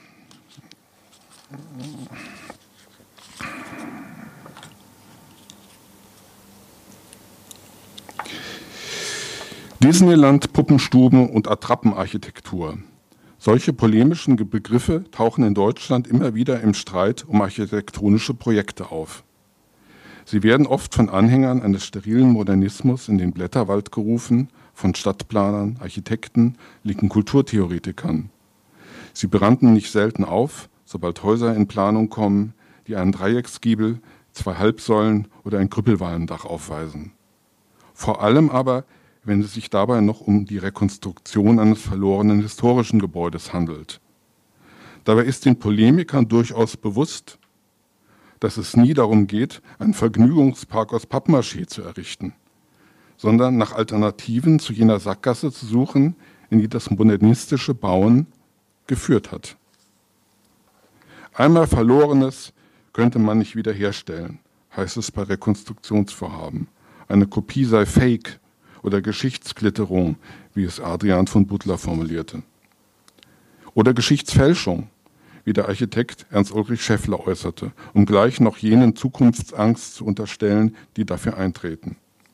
Disneyland, Puppenstuben und Attrappenarchitektur. Solche polemischen Begriffe tauchen in Deutschland immer wieder im Streit um architektonische Projekte auf. Sie werden oft von Anhängern eines sterilen Modernismus in den Blätterwald gerufen, von Stadtplanern, Architekten, linken Kulturtheoretikern. Sie brannten nicht selten auf, sobald Häuser in Planung kommen, die einen Dreiecksgiebel, 2 Halbsäulen oder ein Krüppelwalmdach aufweisen. Vor allem aber, wenn es sich dabei noch um die Rekonstruktion eines verlorenen historischen Gebäudes handelt. Dabei ist den Polemikern durchaus bewusst, dass es nie darum geht, einen Vergnügungspark aus Pappmaché zu errichten, sondern nach Alternativen zu jener Sackgasse zu suchen, in die das modernistische Bauen geführt hat. Einmal Verlorenes könnte man nicht wiederherstellen, heißt es bei Rekonstruktionsvorhaben. Eine Kopie sei Fake oder Geschichtsklitterung, wie es Adrian von Butler formulierte. Oder Geschichtsfälschung, wie der Architekt Ernst Ulrich Scheffler äußerte, um gleich noch jenen Zukunftsangst zu unterstellen, die dafür eintreten.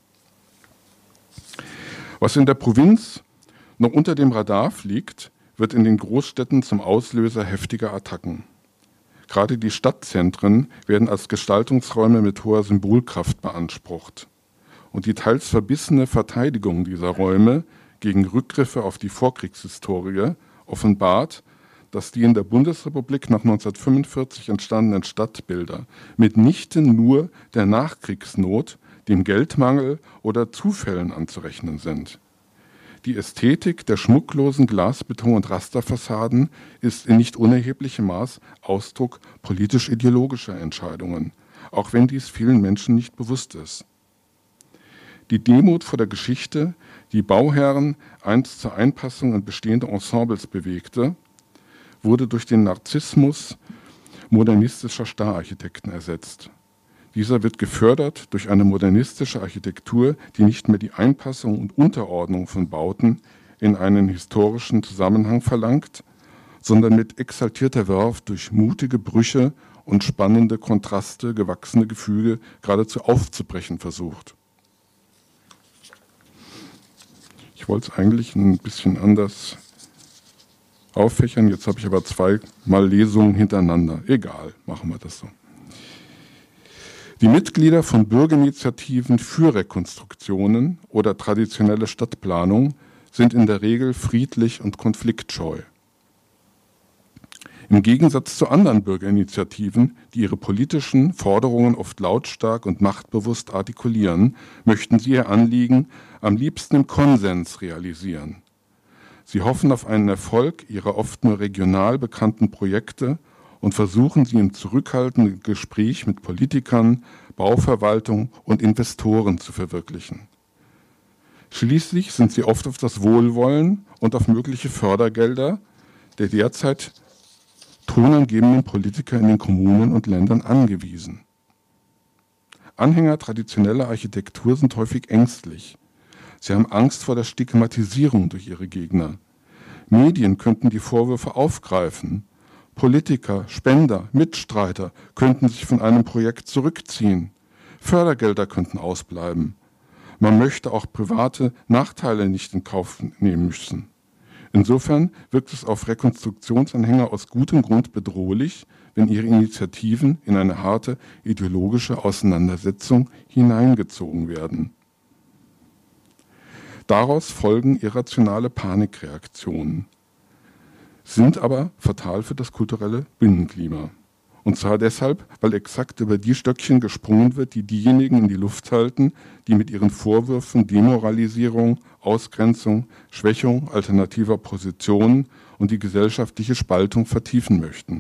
Was in der Provinz noch unter dem Radar fliegt, wird in den Großstädten zum Auslöser heftiger Attacken. Gerade die Stadtzentren werden als Gestaltungsräume mit hoher Symbolkraft beansprucht. Und die teils verbissene Verteidigung dieser Räume gegen Rückgriffe auf die Vorkriegshistorie offenbart, dass die in der Bundesrepublik nach 1945 entstandenen Stadtbilder mitnichten nur der Nachkriegsnot, dem Geldmangel oder Zufällen anzurechnen sind. Die Ästhetik der schmucklosen Glasbeton- und Rasterfassaden ist in nicht unerheblichem Maß Ausdruck politisch-ideologischer Entscheidungen, auch wenn dies vielen Menschen nicht bewusst ist. Die Demut vor der Geschichte, die Bauherren einst zur Einpassung in bestehende Ensembles bewegte, wurde durch den Narzissmus modernistischer Stararchitekten ersetzt. Dieser wird gefördert durch eine modernistische Architektur, die nicht mehr die Einpassung und Unterordnung von Bauten in einen historischen Zusammenhang verlangt, sondern mit exaltierter Werf durch mutige Brüche und spannende Kontraste gewachsene Gefüge geradezu aufzubrechen versucht. Ich wollte es eigentlich ein bisschen anders auffächern, jetzt habe ich aber 2 Mal Lesungen hintereinander. Egal, machen wir das so. Die Mitglieder von Bürgerinitiativen für Rekonstruktionen oder traditionelle Stadtplanung sind in der Regel friedlich und konfliktscheu. Im Gegensatz zu anderen Bürgerinitiativen, die ihre politischen Forderungen oft lautstark und machtbewusst artikulieren, möchten sie ihr Anliegen am liebsten im Konsens realisieren. Sie hoffen auf einen Erfolg ihrer oft nur regional bekannten Projekte und versuchen sie im zurückhaltenden Gespräch mit Politikern, Bauverwaltung und Investoren zu verwirklichen. Schließlich sind sie oft auf das Wohlwollen und auf mögliche Fördergelder der derzeit tonangebenden Politiker in den Kommunen und Ländern angewiesen. Anhänger traditioneller Architektur sind häufig ängstlich. Sie haben Angst vor der Stigmatisierung durch ihre Gegner. Medien könnten die Vorwürfe aufgreifen. Politiker, Spender, Mitstreiter könnten sich von einem Projekt zurückziehen. Fördergelder könnten ausbleiben. Man möchte auch private Nachteile nicht in Kauf nehmen müssen. Insofern wirkt es auf Rekonstruktionsanhänger aus gutem Grund bedrohlich, wenn ihre Initiativen in eine harte ideologische Auseinandersetzung hineingezogen werden. Daraus folgen irrationale Panikreaktionen, sind aber fatal für das kulturelle Binnenklima. Und zwar deshalb, weil exakt über die Stöckchen gesprungen wird, die diejenigen in die Luft halten, die mit ihren Vorwürfen Demoralisierung, Ausgrenzung, Schwächung alternativer Positionen und die gesellschaftliche Spaltung vertiefen möchten.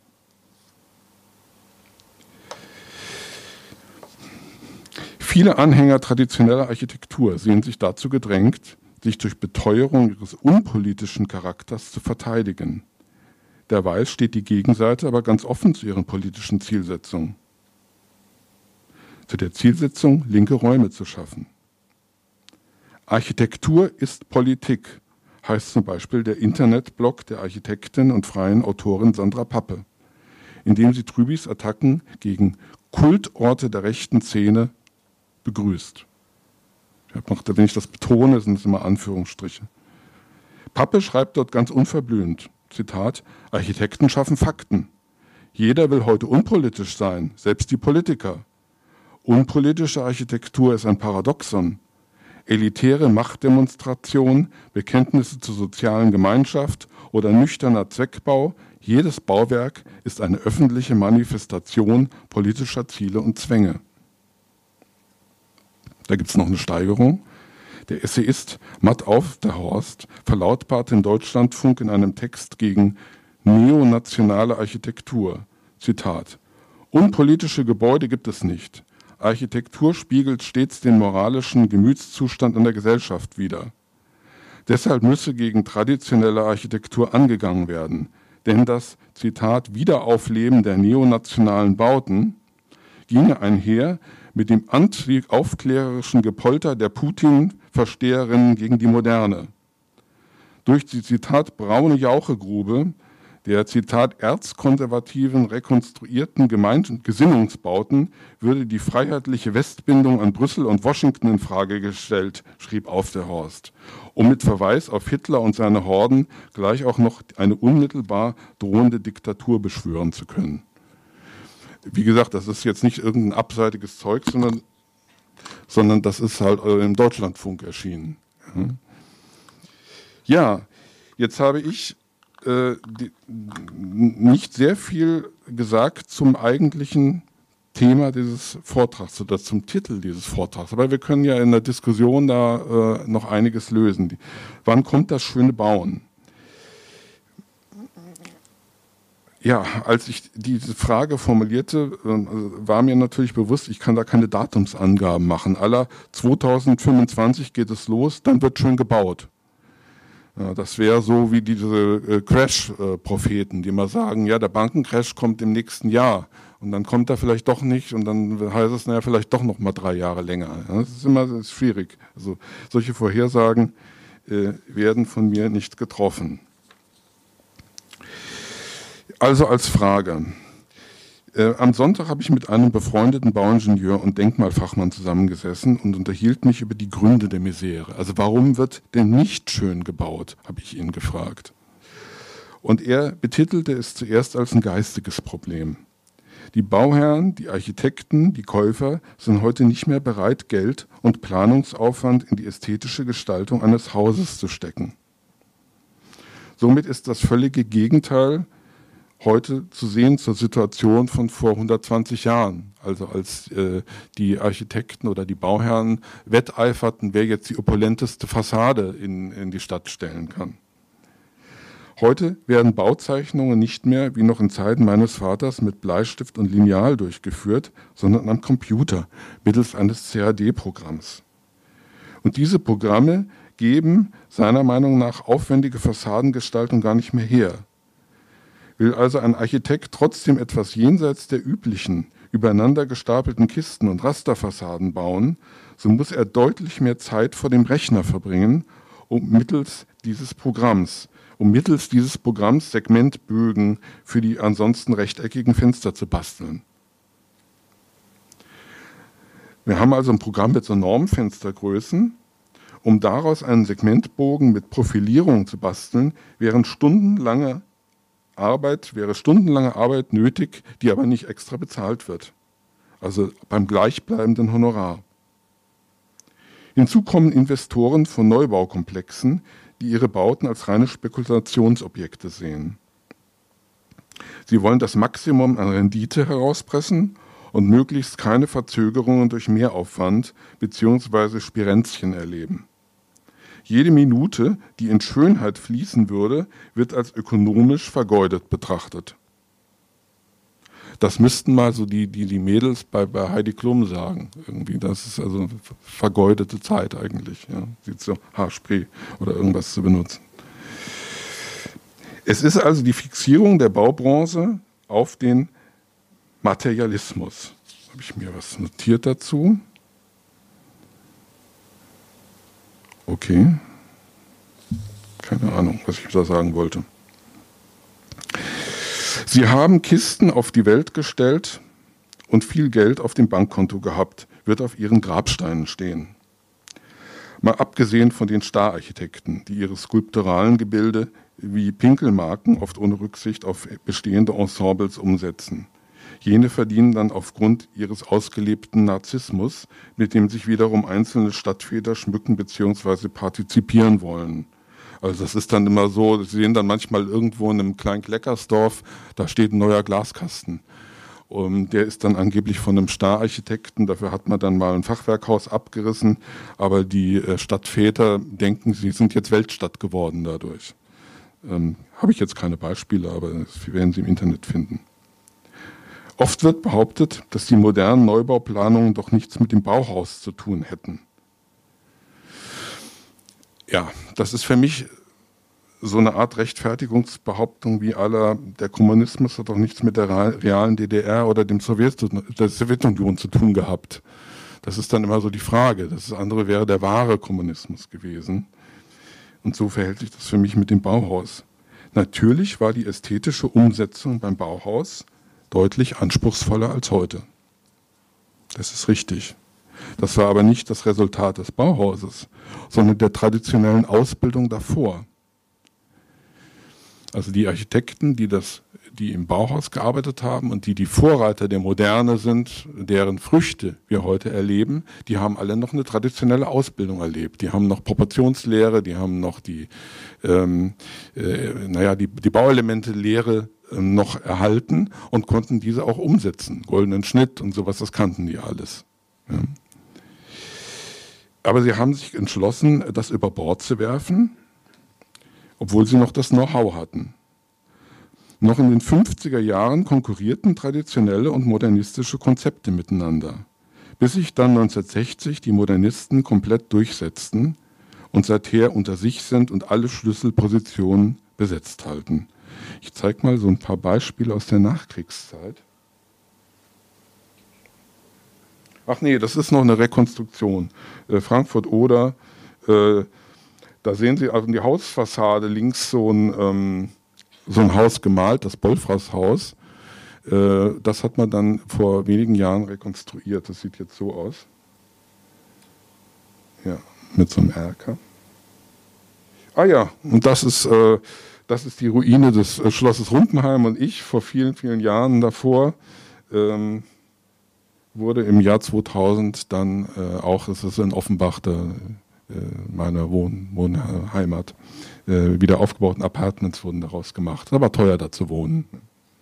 Viele Anhänger traditioneller Architektur sehen sich dazu gedrängt, sich durch Beteuerung ihres unpolitischen Charakters zu verteidigen. Derweil steht die Gegenseite aber ganz offen zu ihren politischen Zielsetzungen. Zu der Zielsetzung, linke Räume zu schaffen. Architektur ist Politik, heißt zum Beispiel der Internetblog der Architektin und freien Autorin Sandra Pappe, in dem sie Trübys Attacken gegen Kultorte der rechten Szene begrüßt. Wenn ich das betone, sind es immer Anführungsstriche. Pappe schreibt dort ganz unverblümt, Zitat, Architekten schaffen Fakten. Jeder will heute unpolitisch sein, selbst die Politiker. Unpolitische Architektur ist ein Paradoxon. Elitäre Machtdemonstration, Bekenntnisse zur sozialen Gemeinschaft oder nüchterner Zweckbau, jedes Bauwerk ist eine öffentliche Manifestation politischer Ziele und Zwänge. Da gibt es noch eine Steigerung. Der Essayist Matt Aufderhorst verlautbarte im Deutschlandfunk in einem Text gegen neonationale Architektur. Zitat: Unpolitische Gebäude gibt es nicht. Architektur spiegelt stets den moralischen Gemütszustand in der Gesellschaft wider. Deshalb müsse gegen traditionelle Architektur angegangen werden. Denn das, Zitat, Wiederaufleben der neonationalen Bauten ginge einher mit dem anti-aufklärerischen Gepolter der Putin-Versteherinnen gegen die Moderne. Durch die, Zitat, braune Jauchegrube der, Zitat, erzkonservativen, rekonstruierten Gesinnungsbauten würde die freiheitliche Westbindung an Brüssel und Washington in Frage gestellt, schrieb Aufderhorst, um mit Verweis auf Hitler und seine Horden gleich auch noch eine unmittelbar drohende Diktatur beschwören zu können. Wie gesagt, das ist jetzt nicht irgendein abseitiges Zeug, sondern das ist halt im Deutschlandfunk erschienen. Ja, jetzt habe ich nicht sehr viel gesagt zum eigentlichen Thema dieses Vortrags oder zum Titel dieses Vortrags. Aber wir können ja in der Diskussion da noch einiges lösen. Wann kommt das schöne Bauen? Ja, als ich diese Frage formulierte, war mir natürlich bewusst, ich kann da keine Datumsangaben machen. Aller 2025 geht es los, dann wird schön gebaut. Ja, das wäre so wie diese Crash-Propheten, die immer sagen, ja, der Bankencrash kommt im nächsten Jahr und dann kommt er vielleicht doch nicht und dann heißt es, naja, vielleicht doch noch mal 3 Jahre länger. Ja, das ist immer schwierig. Also solche Vorhersagen werden von mir nicht getroffen. Also als Frage. Am Sonntag habe ich mit einem befreundeten Bauingenieur und Denkmalfachmann zusammengesessen und unterhielt mich über die Gründe der Misere. Also warum wird denn nicht schön gebaut, habe ich ihn gefragt. Und er betitelte es zuerst als ein geistiges Problem. Die Bauherren, die Architekten, die Käufer sind heute nicht mehr bereit, Geld und Planungsaufwand in die ästhetische Gestaltung eines Hauses zu stecken. Somit ist das völlige Gegenteil heute zu sehen zur Situation von vor 120 Jahren, also als die Architekten oder die Bauherren wetteiferten, wer jetzt die opulenteste Fassade in die Stadt stellen kann. Heute werden Bauzeichnungen nicht mehr, wie noch in Zeiten meines Vaters, mit Bleistift und Lineal durchgeführt, sondern am Computer mittels eines CAD-Programms. Und diese Programme geben seiner Meinung nach aufwendige Fassadengestaltung gar nicht mehr her. Will also ein Architekt trotzdem etwas jenseits der üblichen, übereinander gestapelten Kisten und Rasterfassaden bauen, so muss er deutlich mehr Zeit vor dem Rechner verbringen, um mittels dieses Programms Segmentbögen für die ansonsten rechteckigen Fenster zu basteln. Wir haben also ein Programm mit so Normfenstergrößen. Um daraus einen Segmentbogen mit Profilierung zu basteln, wäre stundenlange Arbeit nötig, die aber nicht extra bezahlt wird. Also beim gleichbleibenden Honorar. Hinzu kommen Investoren von Neubaukomplexen, die ihre Bauten als reine Spekulationsobjekte sehen. Sie wollen das Maximum an Rendite herauspressen und möglichst keine Verzögerungen durch Mehraufwand bzw. Spirenzchen erleben. Jede Minute, die in Schönheit fließen würde, wird als ökonomisch vergeudet betrachtet. Das müssten mal so die Mädels bei Heidi Klum sagen. Irgendwie, das ist also vergeudete Zeit eigentlich. Ja. Sieht so Haarspray oder irgendwas zu benutzen. Es ist also die Fixierung der Baubranche auf den Materialismus. Habe ich mir was notiert dazu? Okay. Keine Ahnung, was ich da sagen wollte. Sie haben Kisten auf die Welt gestellt und viel Geld auf dem Bankkonto gehabt, wird auf ihren Grabsteinen stehen. Mal abgesehen von den Stararchitekten, die ihre skulpturalen Gebilde wie Pinkelmarken oft ohne Rücksicht auf bestehende Ensembles umsetzen. Jene verdienen dann aufgrund ihres ausgelebten Narzissmus, mit dem sich wiederum einzelne Stadtväter schmücken bzw. partizipieren wollen. Also das ist dann immer so, Sie sehen dann manchmal irgendwo in einem kleinen Kleckersdorf, da steht ein neuer Glaskasten. Und der ist dann angeblich von einem Stararchitekten, dafür hat man dann mal ein Fachwerkhaus abgerissen, aber die Stadtväter denken, sie sind jetzt Weltstadt geworden dadurch. Habe ich jetzt keine Beispiele, aber das werden Sie im Internet finden. Oft wird behauptet, dass die modernen Neubauplanungen doch nichts mit dem Bauhaus zu tun hätten. Ja, das ist für mich so eine Art Rechtfertigungsbehauptung wie aller, der Kommunismus hat doch nichts mit der realen DDR oder der Sowjetunion zu tun gehabt. Das ist dann immer so die Frage. Das andere wäre der wahre Kommunismus gewesen. Und so verhält sich das für mich mit dem Bauhaus. Natürlich war die ästhetische Umsetzung beim Bauhaus deutlich anspruchsvoller als heute. Das ist richtig. Das war aber nicht das Resultat des Bauhauses, sondern der traditionellen Ausbildung davor. Also die Architekten, die im Bauhaus gearbeitet haben und die Vorreiter der Moderne sind, deren Früchte wir heute erleben, die haben alle noch eine traditionelle Ausbildung erlebt. Die haben noch Proportionslehre, die haben noch die Bauelemente-Lehre noch erhalten und konnten diese auch umsetzen. Goldenen Schnitt und sowas, das kannten die alles. Ja. Aber sie haben sich entschlossen, das über Bord zu werfen, obwohl sie noch das Know-how hatten. Noch in den 50er Jahren konkurrierten traditionelle und modernistische Konzepte miteinander, bis sich dann 1960 die Modernisten komplett durchsetzten und seither unter sich sind und alle Schlüsselpositionen besetzt halten. Ich zeige mal so ein paar Beispiele aus der Nachkriegszeit. Ach nee, das ist noch eine Rekonstruktion. Frankfurt-Oder, da sehen Sie also in die Hausfassade links so ein Haus gemalt, das Bolfras-Haus. Das hat man dann vor wenigen Jahren rekonstruiert. Das sieht jetzt so aus. Ja, mit so einem Erker. Ah ja, und das ist die Ruine des Schlosses Rumpenheim und ich vor vielen, vielen Jahren davor wurde im Jahr 2000 dann auch, das ist in Offenbach, meiner Wohnheimat, wieder aufgebauten Apartments wurden daraus gemacht. Aber teuer da zu wohnen.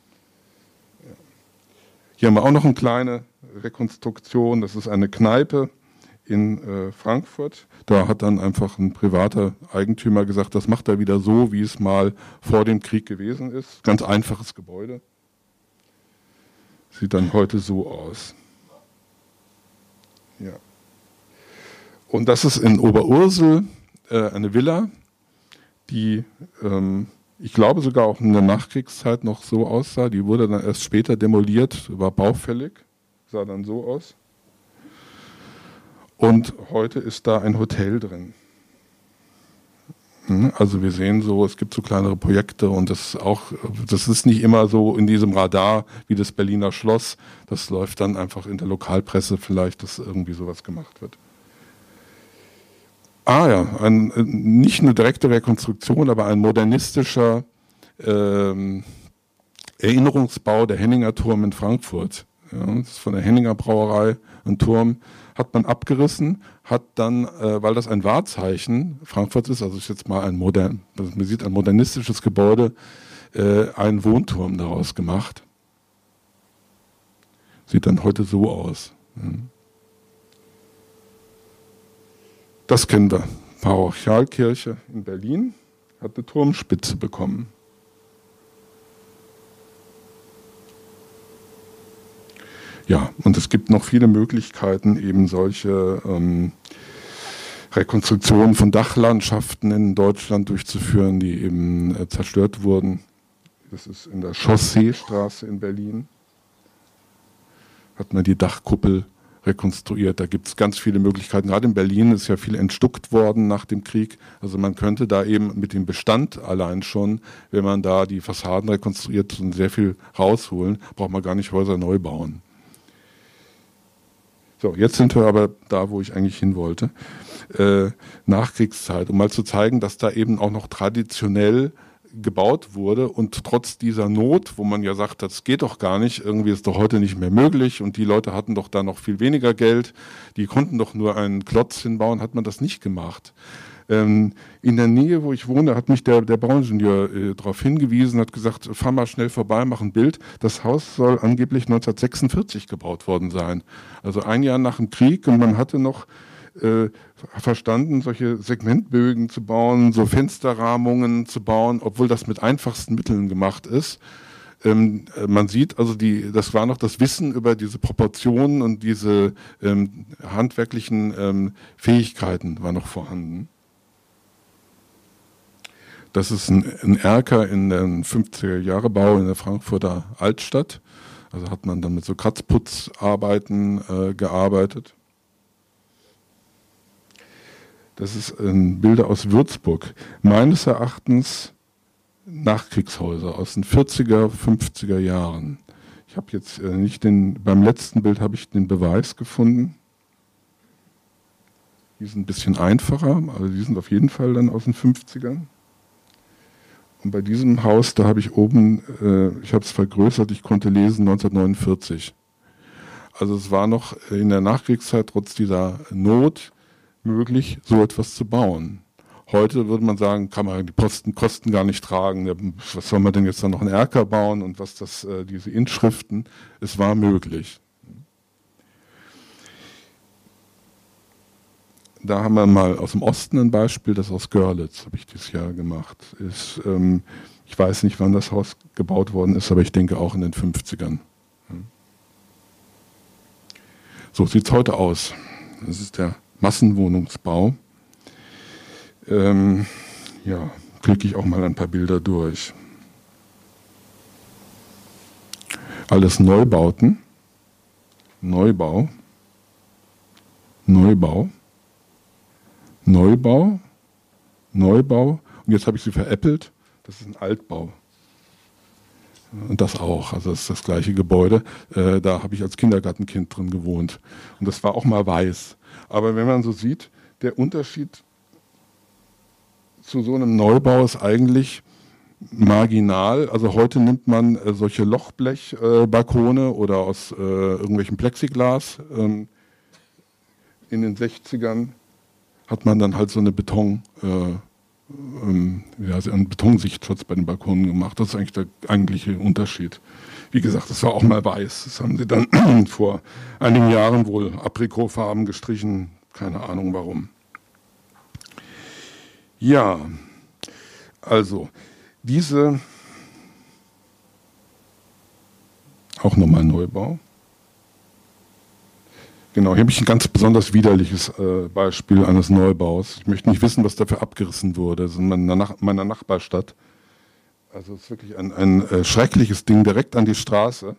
Hier haben wir auch noch eine kleine Rekonstruktion. Das ist eine Kneipe in Frankfurt. Da hat dann einfach ein privater Eigentümer gesagt, das macht er wieder so, wie es mal vor dem Krieg gewesen ist. Ganz einfaches Gebäude. Sieht dann heute so aus. Ja. Und das ist in Oberursel eine Villa, die ich glaube sogar auch in der Nachkriegszeit noch so aussah. Die wurde dann erst später demoliert, war baufällig, sah dann so aus. Und heute ist da ein Hotel drin. Also wir sehen so, es gibt so kleinere Projekte und das ist nicht immer so in diesem Radar wie das Berliner Schloss. Das läuft dann einfach in der Lokalpresse vielleicht, dass irgendwie sowas gemacht wird. Nicht eine direkte Rekonstruktion, aber ein modernistischer Erinnerungsbau, der Henninger Turm in Frankfurt. Ja, das ist von der Henninger Brauerei, ein Turm, hat man abgerissen, hat dann, weil das ein Wahrzeichen Frankfurts ist, also ist jetzt mal man sieht ein modernistisches Gebäude, einen Wohnturm daraus gemacht. Sieht dann heute so aus. Das kennen wir. Parochialkirche in Berlin hat eine Turmspitze bekommen. Ja, und es gibt noch viele Möglichkeiten, eben solche Rekonstruktionen von Dachlandschaften in Deutschland durchzuführen, die eben zerstört wurden. Das ist in der Chausseestraße in Berlin. Hat man die Dachkuppel rekonstruiert. Da gibt es ganz viele Möglichkeiten. Gerade in Berlin ist ja viel entstuckt worden nach dem Krieg. Also man könnte da eben mit dem Bestand allein schon, wenn man da die Fassaden rekonstruiert, sehr viel rausholen. Braucht man gar nicht Häuser neu bauen. So, jetzt sind wir aber da, wo ich eigentlich hin wollte. Nachkriegszeit, um mal zu zeigen, dass da eben auch noch traditionell gebaut wurde und trotz dieser Not, wo man ja sagt, das geht doch gar nicht, irgendwie ist doch heute nicht mehr möglich und die Leute hatten doch da noch viel weniger Geld, die konnten doch nur einen Klotz hinbauen, hat man das nicht gemacht. In der Nähe, wo ich wohne, hat mich der Bauingenieur darauf hingewiesen, hat gesagt, fahr mal schnell vorbei, mach ein Bild. Das Haus soll angeblich 1946 gebaut worden sein. Also ein Jahr nach dem Krieg und man hatte noch verstanden, solche Segmentbögen zu bauen, so Fensterrahmungen zu bauen, obwohl das mit einfachsten Mitteln gemacht ist. Man sieht also, das war noch das Wissen über diese Proportionen und diese handwerklichen Fähigkeiten war noch vorhanden. Das ist ein Erker in den 50er-Jahre-Bau in der Frankfurter Altstadt. Also hat man dann mit so Kratzputzarbeiten gearbeitet. Das ist Bilder aus Würzburg. Meines Erachtens Nachkriegshäuser aus den 40er, 50er Jahren. Ich habe jetzt beim letzten Bild habe ich den Beweis gefunden. Die sind ein bisschen einfacher, aber die sind auf jeden Fall dann aus den 50ern. Und bei diesem Haus, da habe ich oben, ich habe es vergrößert, ich konnte lesen 1949. Also es war noch in der Nachkriegszeit trotz dieser Not möglich, so etwas zu bauen. Heute würde man sagen, kann man die Kosten gar nicht tragen. Was soll man denn jetzt da noch einen Erker bauen und was diese Inschriften? Es war möglich. Da haben wir mal aus dem Osten ein Beispiel, das aus Görlitz, habe ich dieses Jahr gemacht. Ich weiß nicht, wann das Haus gebaut worden ist, aber ich denke auch in den 50ern. So sieht es heute aus. Das ist der Massenwohnungsbau. Klicke ich auch mal ein paar Bilder durch. Alles Neubauten. Neubau. Und jetzt habe ich sie veräppelt. Das ist ein Altbau. Und das auch. Also das ist das gleiche Gebäude. Da habe ich als Kindergartenkind drin gewohnt. Und das war auch mal weiß. Aber wenn man so sieht, der Unterschied zu so einem Neubau ist eigentlich marginal. Also heute nimmt man solche Lochblechbalkone oder aus irgendwelchem Plexiglas. In den 60ern hat man dann halt so eine einen Betonsichtschutz bei den Balkonen gemacht. Das ist eigentlich der eigentliche Unterschied. Wie gesagt, das war auch mal weiß. Das haben sie dann vor einigen Jahren wohl aprikotfarben gestrichen. Keine Ahnung warum. Ja, also diese, auch nochmal Neubau. Genau, hier habe ich ein ganz besonders widerliches Beispiel eines Neubaus. Ich möchte nicht wissen, was dafür abgerissen wurde. Das ist in meiner Nachbarstadt. Also es ist wirklich ein schreckliches Ding, direkt an die Straße.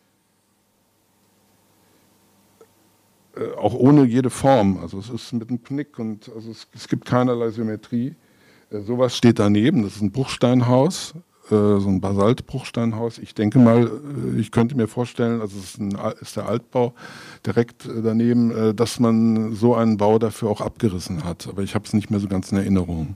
Auch ohne jede Form. Also es ist mit einem Knick und also es gibt keinerlei Symmetrie. Sowas steht daneben. Das ist ein Bruchsteinhaus, so ein Basaltbruchsteinhaus. Ich denke mal, ich könnte mir vorstellen, also es ist der Altbau direkt daneben, dass man so einen Bau dafür auch abgerissen hat. Aber ich habe es nicht mehr so ganz in Erinnerung.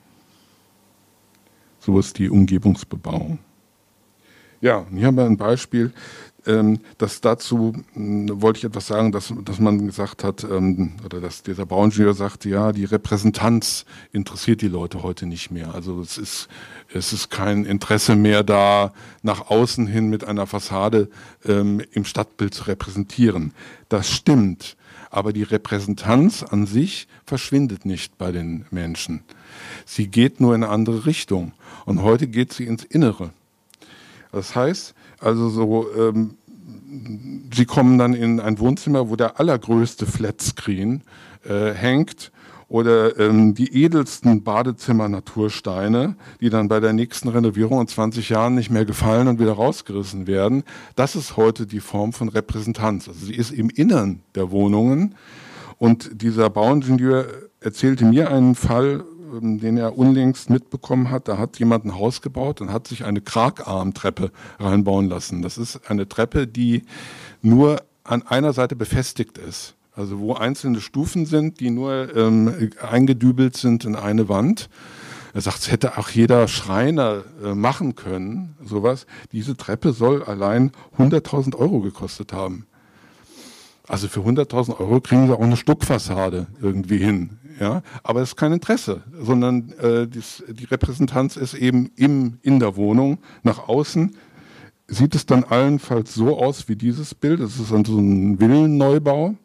So ist die Umgebungsbebauung. Ja, und hier haben wir ein Beispiel, das dazu wollte ich etwas sagen, dass man gesagt hat, oder dass dieser Bauingenieur sagte, ja, die Repräsentanz interessiert die Leute heute nicht mehr. Also es ist kein Interesse mehr da, nach außen hin mit einer Fassade im Stadtbild zu repräsentieren. Das stimmt, aber die Repräsentanz an sich verschwindet nicht bei den Menschen. Sie geht nur in eine andere Richtung und heute geht sie ins Innere. Das heißt, also so, Sie kommen dann in ein Wohnzimmer, wo der allergrößte Flatscreen hängt oder die edelsten Badezimmer-Natursteine, die dann bei der nächsten Renovierung in 20 Jahren nicht mehr gefallen und wieder rausgerissen werden. Das ist heute die Form von Repräsentanz. Also sie ist im Innern der Wohnungen und dieser Bauingenieur erzählte mir einen Fall, den er unlängst mitbekommen hat. Da hat jemand ein Haus gebaut und hat sich eine Kragarmtreppe reinbauen lassen. Das ist eine Treppe, die nur an einer Seite befestigt ist. Also wo einzelne Stufen sind, die nur eingedübelt sind in eine Wand. Er sagt, es hätte auch jeder Schreiner machen können, sowas. Diese Treppe soll allein 100.000 € gekostet haben. Also für 100.000 € kriegen sie auch eine Stuckfassade irgendwie hin. Ja? Aber es ist kein Interesse, sondern die Repräsentanz ist eben in der Wohnung. Nach außen sieht es dann allenfalls so aus wie dieses Bild. Es ist dann so ein Villenneubau.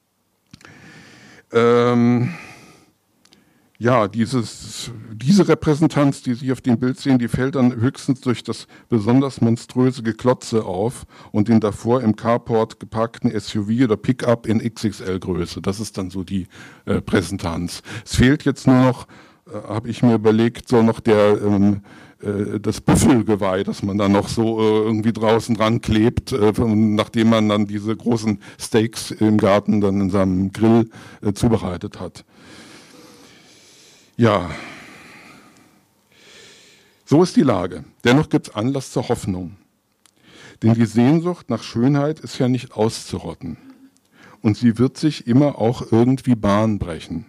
Ja, diese Repräsentanz, die Sie auf dem Bild sehen, die fällt dann höchstens durch das besonders monströse Geklotze auf und den davor im Carport geparkten SUV oder Pickup in XXL-Größe. Das ist dann so die Präsentanz. Es fehlt jetzt nur noch, habe ich mir überlegt, so noch das Büffelgeweih, das man dann noch so irgendwie draußen dran klebt, nachdem man dann diese großen Steaks im Garten dann in seinem Grill zubereitet hat. Ja, so ist die Lage. Dennoch gibt es Anlass zur Hoffnung. Denn die Sehnsucht nach Schönheit ist ja nicht auszurotten. Und sie wird sich immer auch irgendwie Bahn brechen.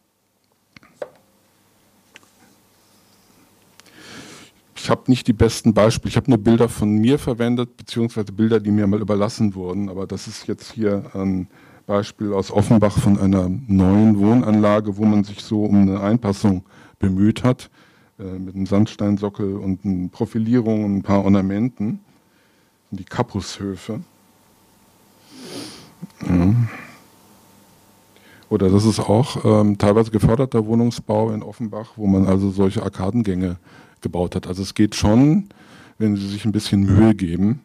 Ich habe nicht die besten Beispiele. Ich habe nur Bilder von mir verwendet, beziehungsweise Bilder, die mir mal überlassen wurden. Aber das ist jetzt hier ein Beispiel aus Offenbach von einer neuen Wohnanlage, wo man sich so um eine Einpassung bemüht hat, mit einem Sandsteinsockel und einer Profilierung und ein paar Ornamenten. Die Kappushöfe. Ja. Oder das ist auch teilweise geförderter Wohnungsbau in Offenbach, wo man also solche Arkadengänge gebaut hat. Also es geht schon, wenn Sie sich ein bisschen Mühe geben.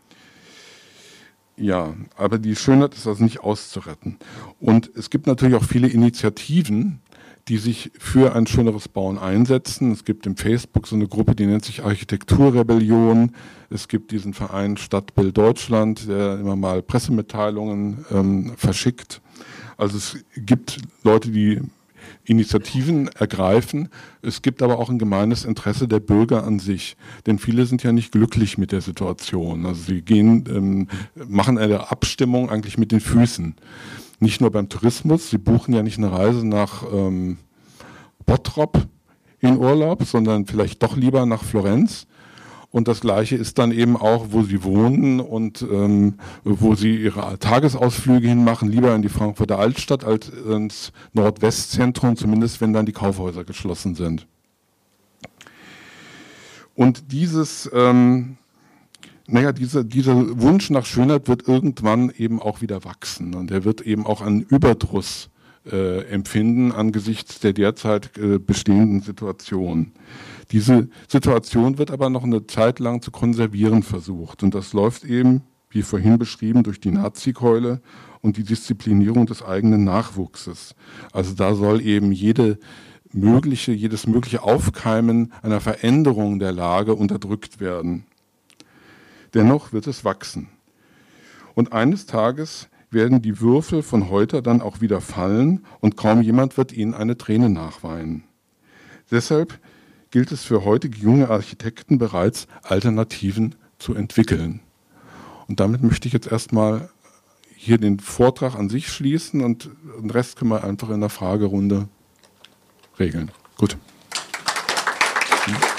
Ja, aber die Schönheit ist also nicht auszuretten. Und es gibt natürlich auch viele Initiativen, die sich für ein schöneres Bauen einsetzen. Es gibt im Facebook so eine Gruppe, die nennt sich Architekturrebellion. Es gibt diesen Verein Stadtbild Deutschland, der immer mal Pressemitteilungen verschickt. Also es gibt Leute, die Initiativen ergreifen. Es gibt aber auch ein gemeines Interesse der Bürger an sich. Denn viele sind ja nicht glücklich mit der Situation. Also sie machen eine Abstimmung eigentlich mit den Füßen. Nicht nur beim Tourismus. Sie buchen ja nicht eine Reise nach Bottrop in Urlaub, sondern vielleicht doch lieber nach Florenz. Und das Gleiche ist dann eben auch, wo sie wohnen und wo sie ihre Tagesausflüge hinmachen, lieber in die Frankfurter Altstadt als ins Nordwestzentrum, zumindest wenn dann die Kaufhäuser geschlossen sind. Und Naja, dieser Wunsch nach Schönheit wird irgendwann eben auch wieder wachsen und er wird eben auch einen Überdruss empfinden angesichts der derzeit bestehenden Situation. Diese Situation wird aber noch eine Zeit lang zu konservieren versucht und das läuft eben, wie vorhin beschrieben, durch die Nazi-Keule und die Disziplinierung des eigenen Nachwuchses. Also da soll eben jedes mögliche Aufkeimen einer Veränderung der Lage unterdrückt werden. Dennoch wird es wachsen. Und eines Tages werden die Würfel von heute dann auch wieder fallen und kaum jemand wird ihnen eine Träne nachweinen. Deshalb gilt es für heutige junge Architekten bereits, Alternativen zu entwickeln. Und damit möchte ich jetzt erstmal hier den Vortrag an sich schließen und den Rest können wir einfach in der Fragerunde regeln. Gut.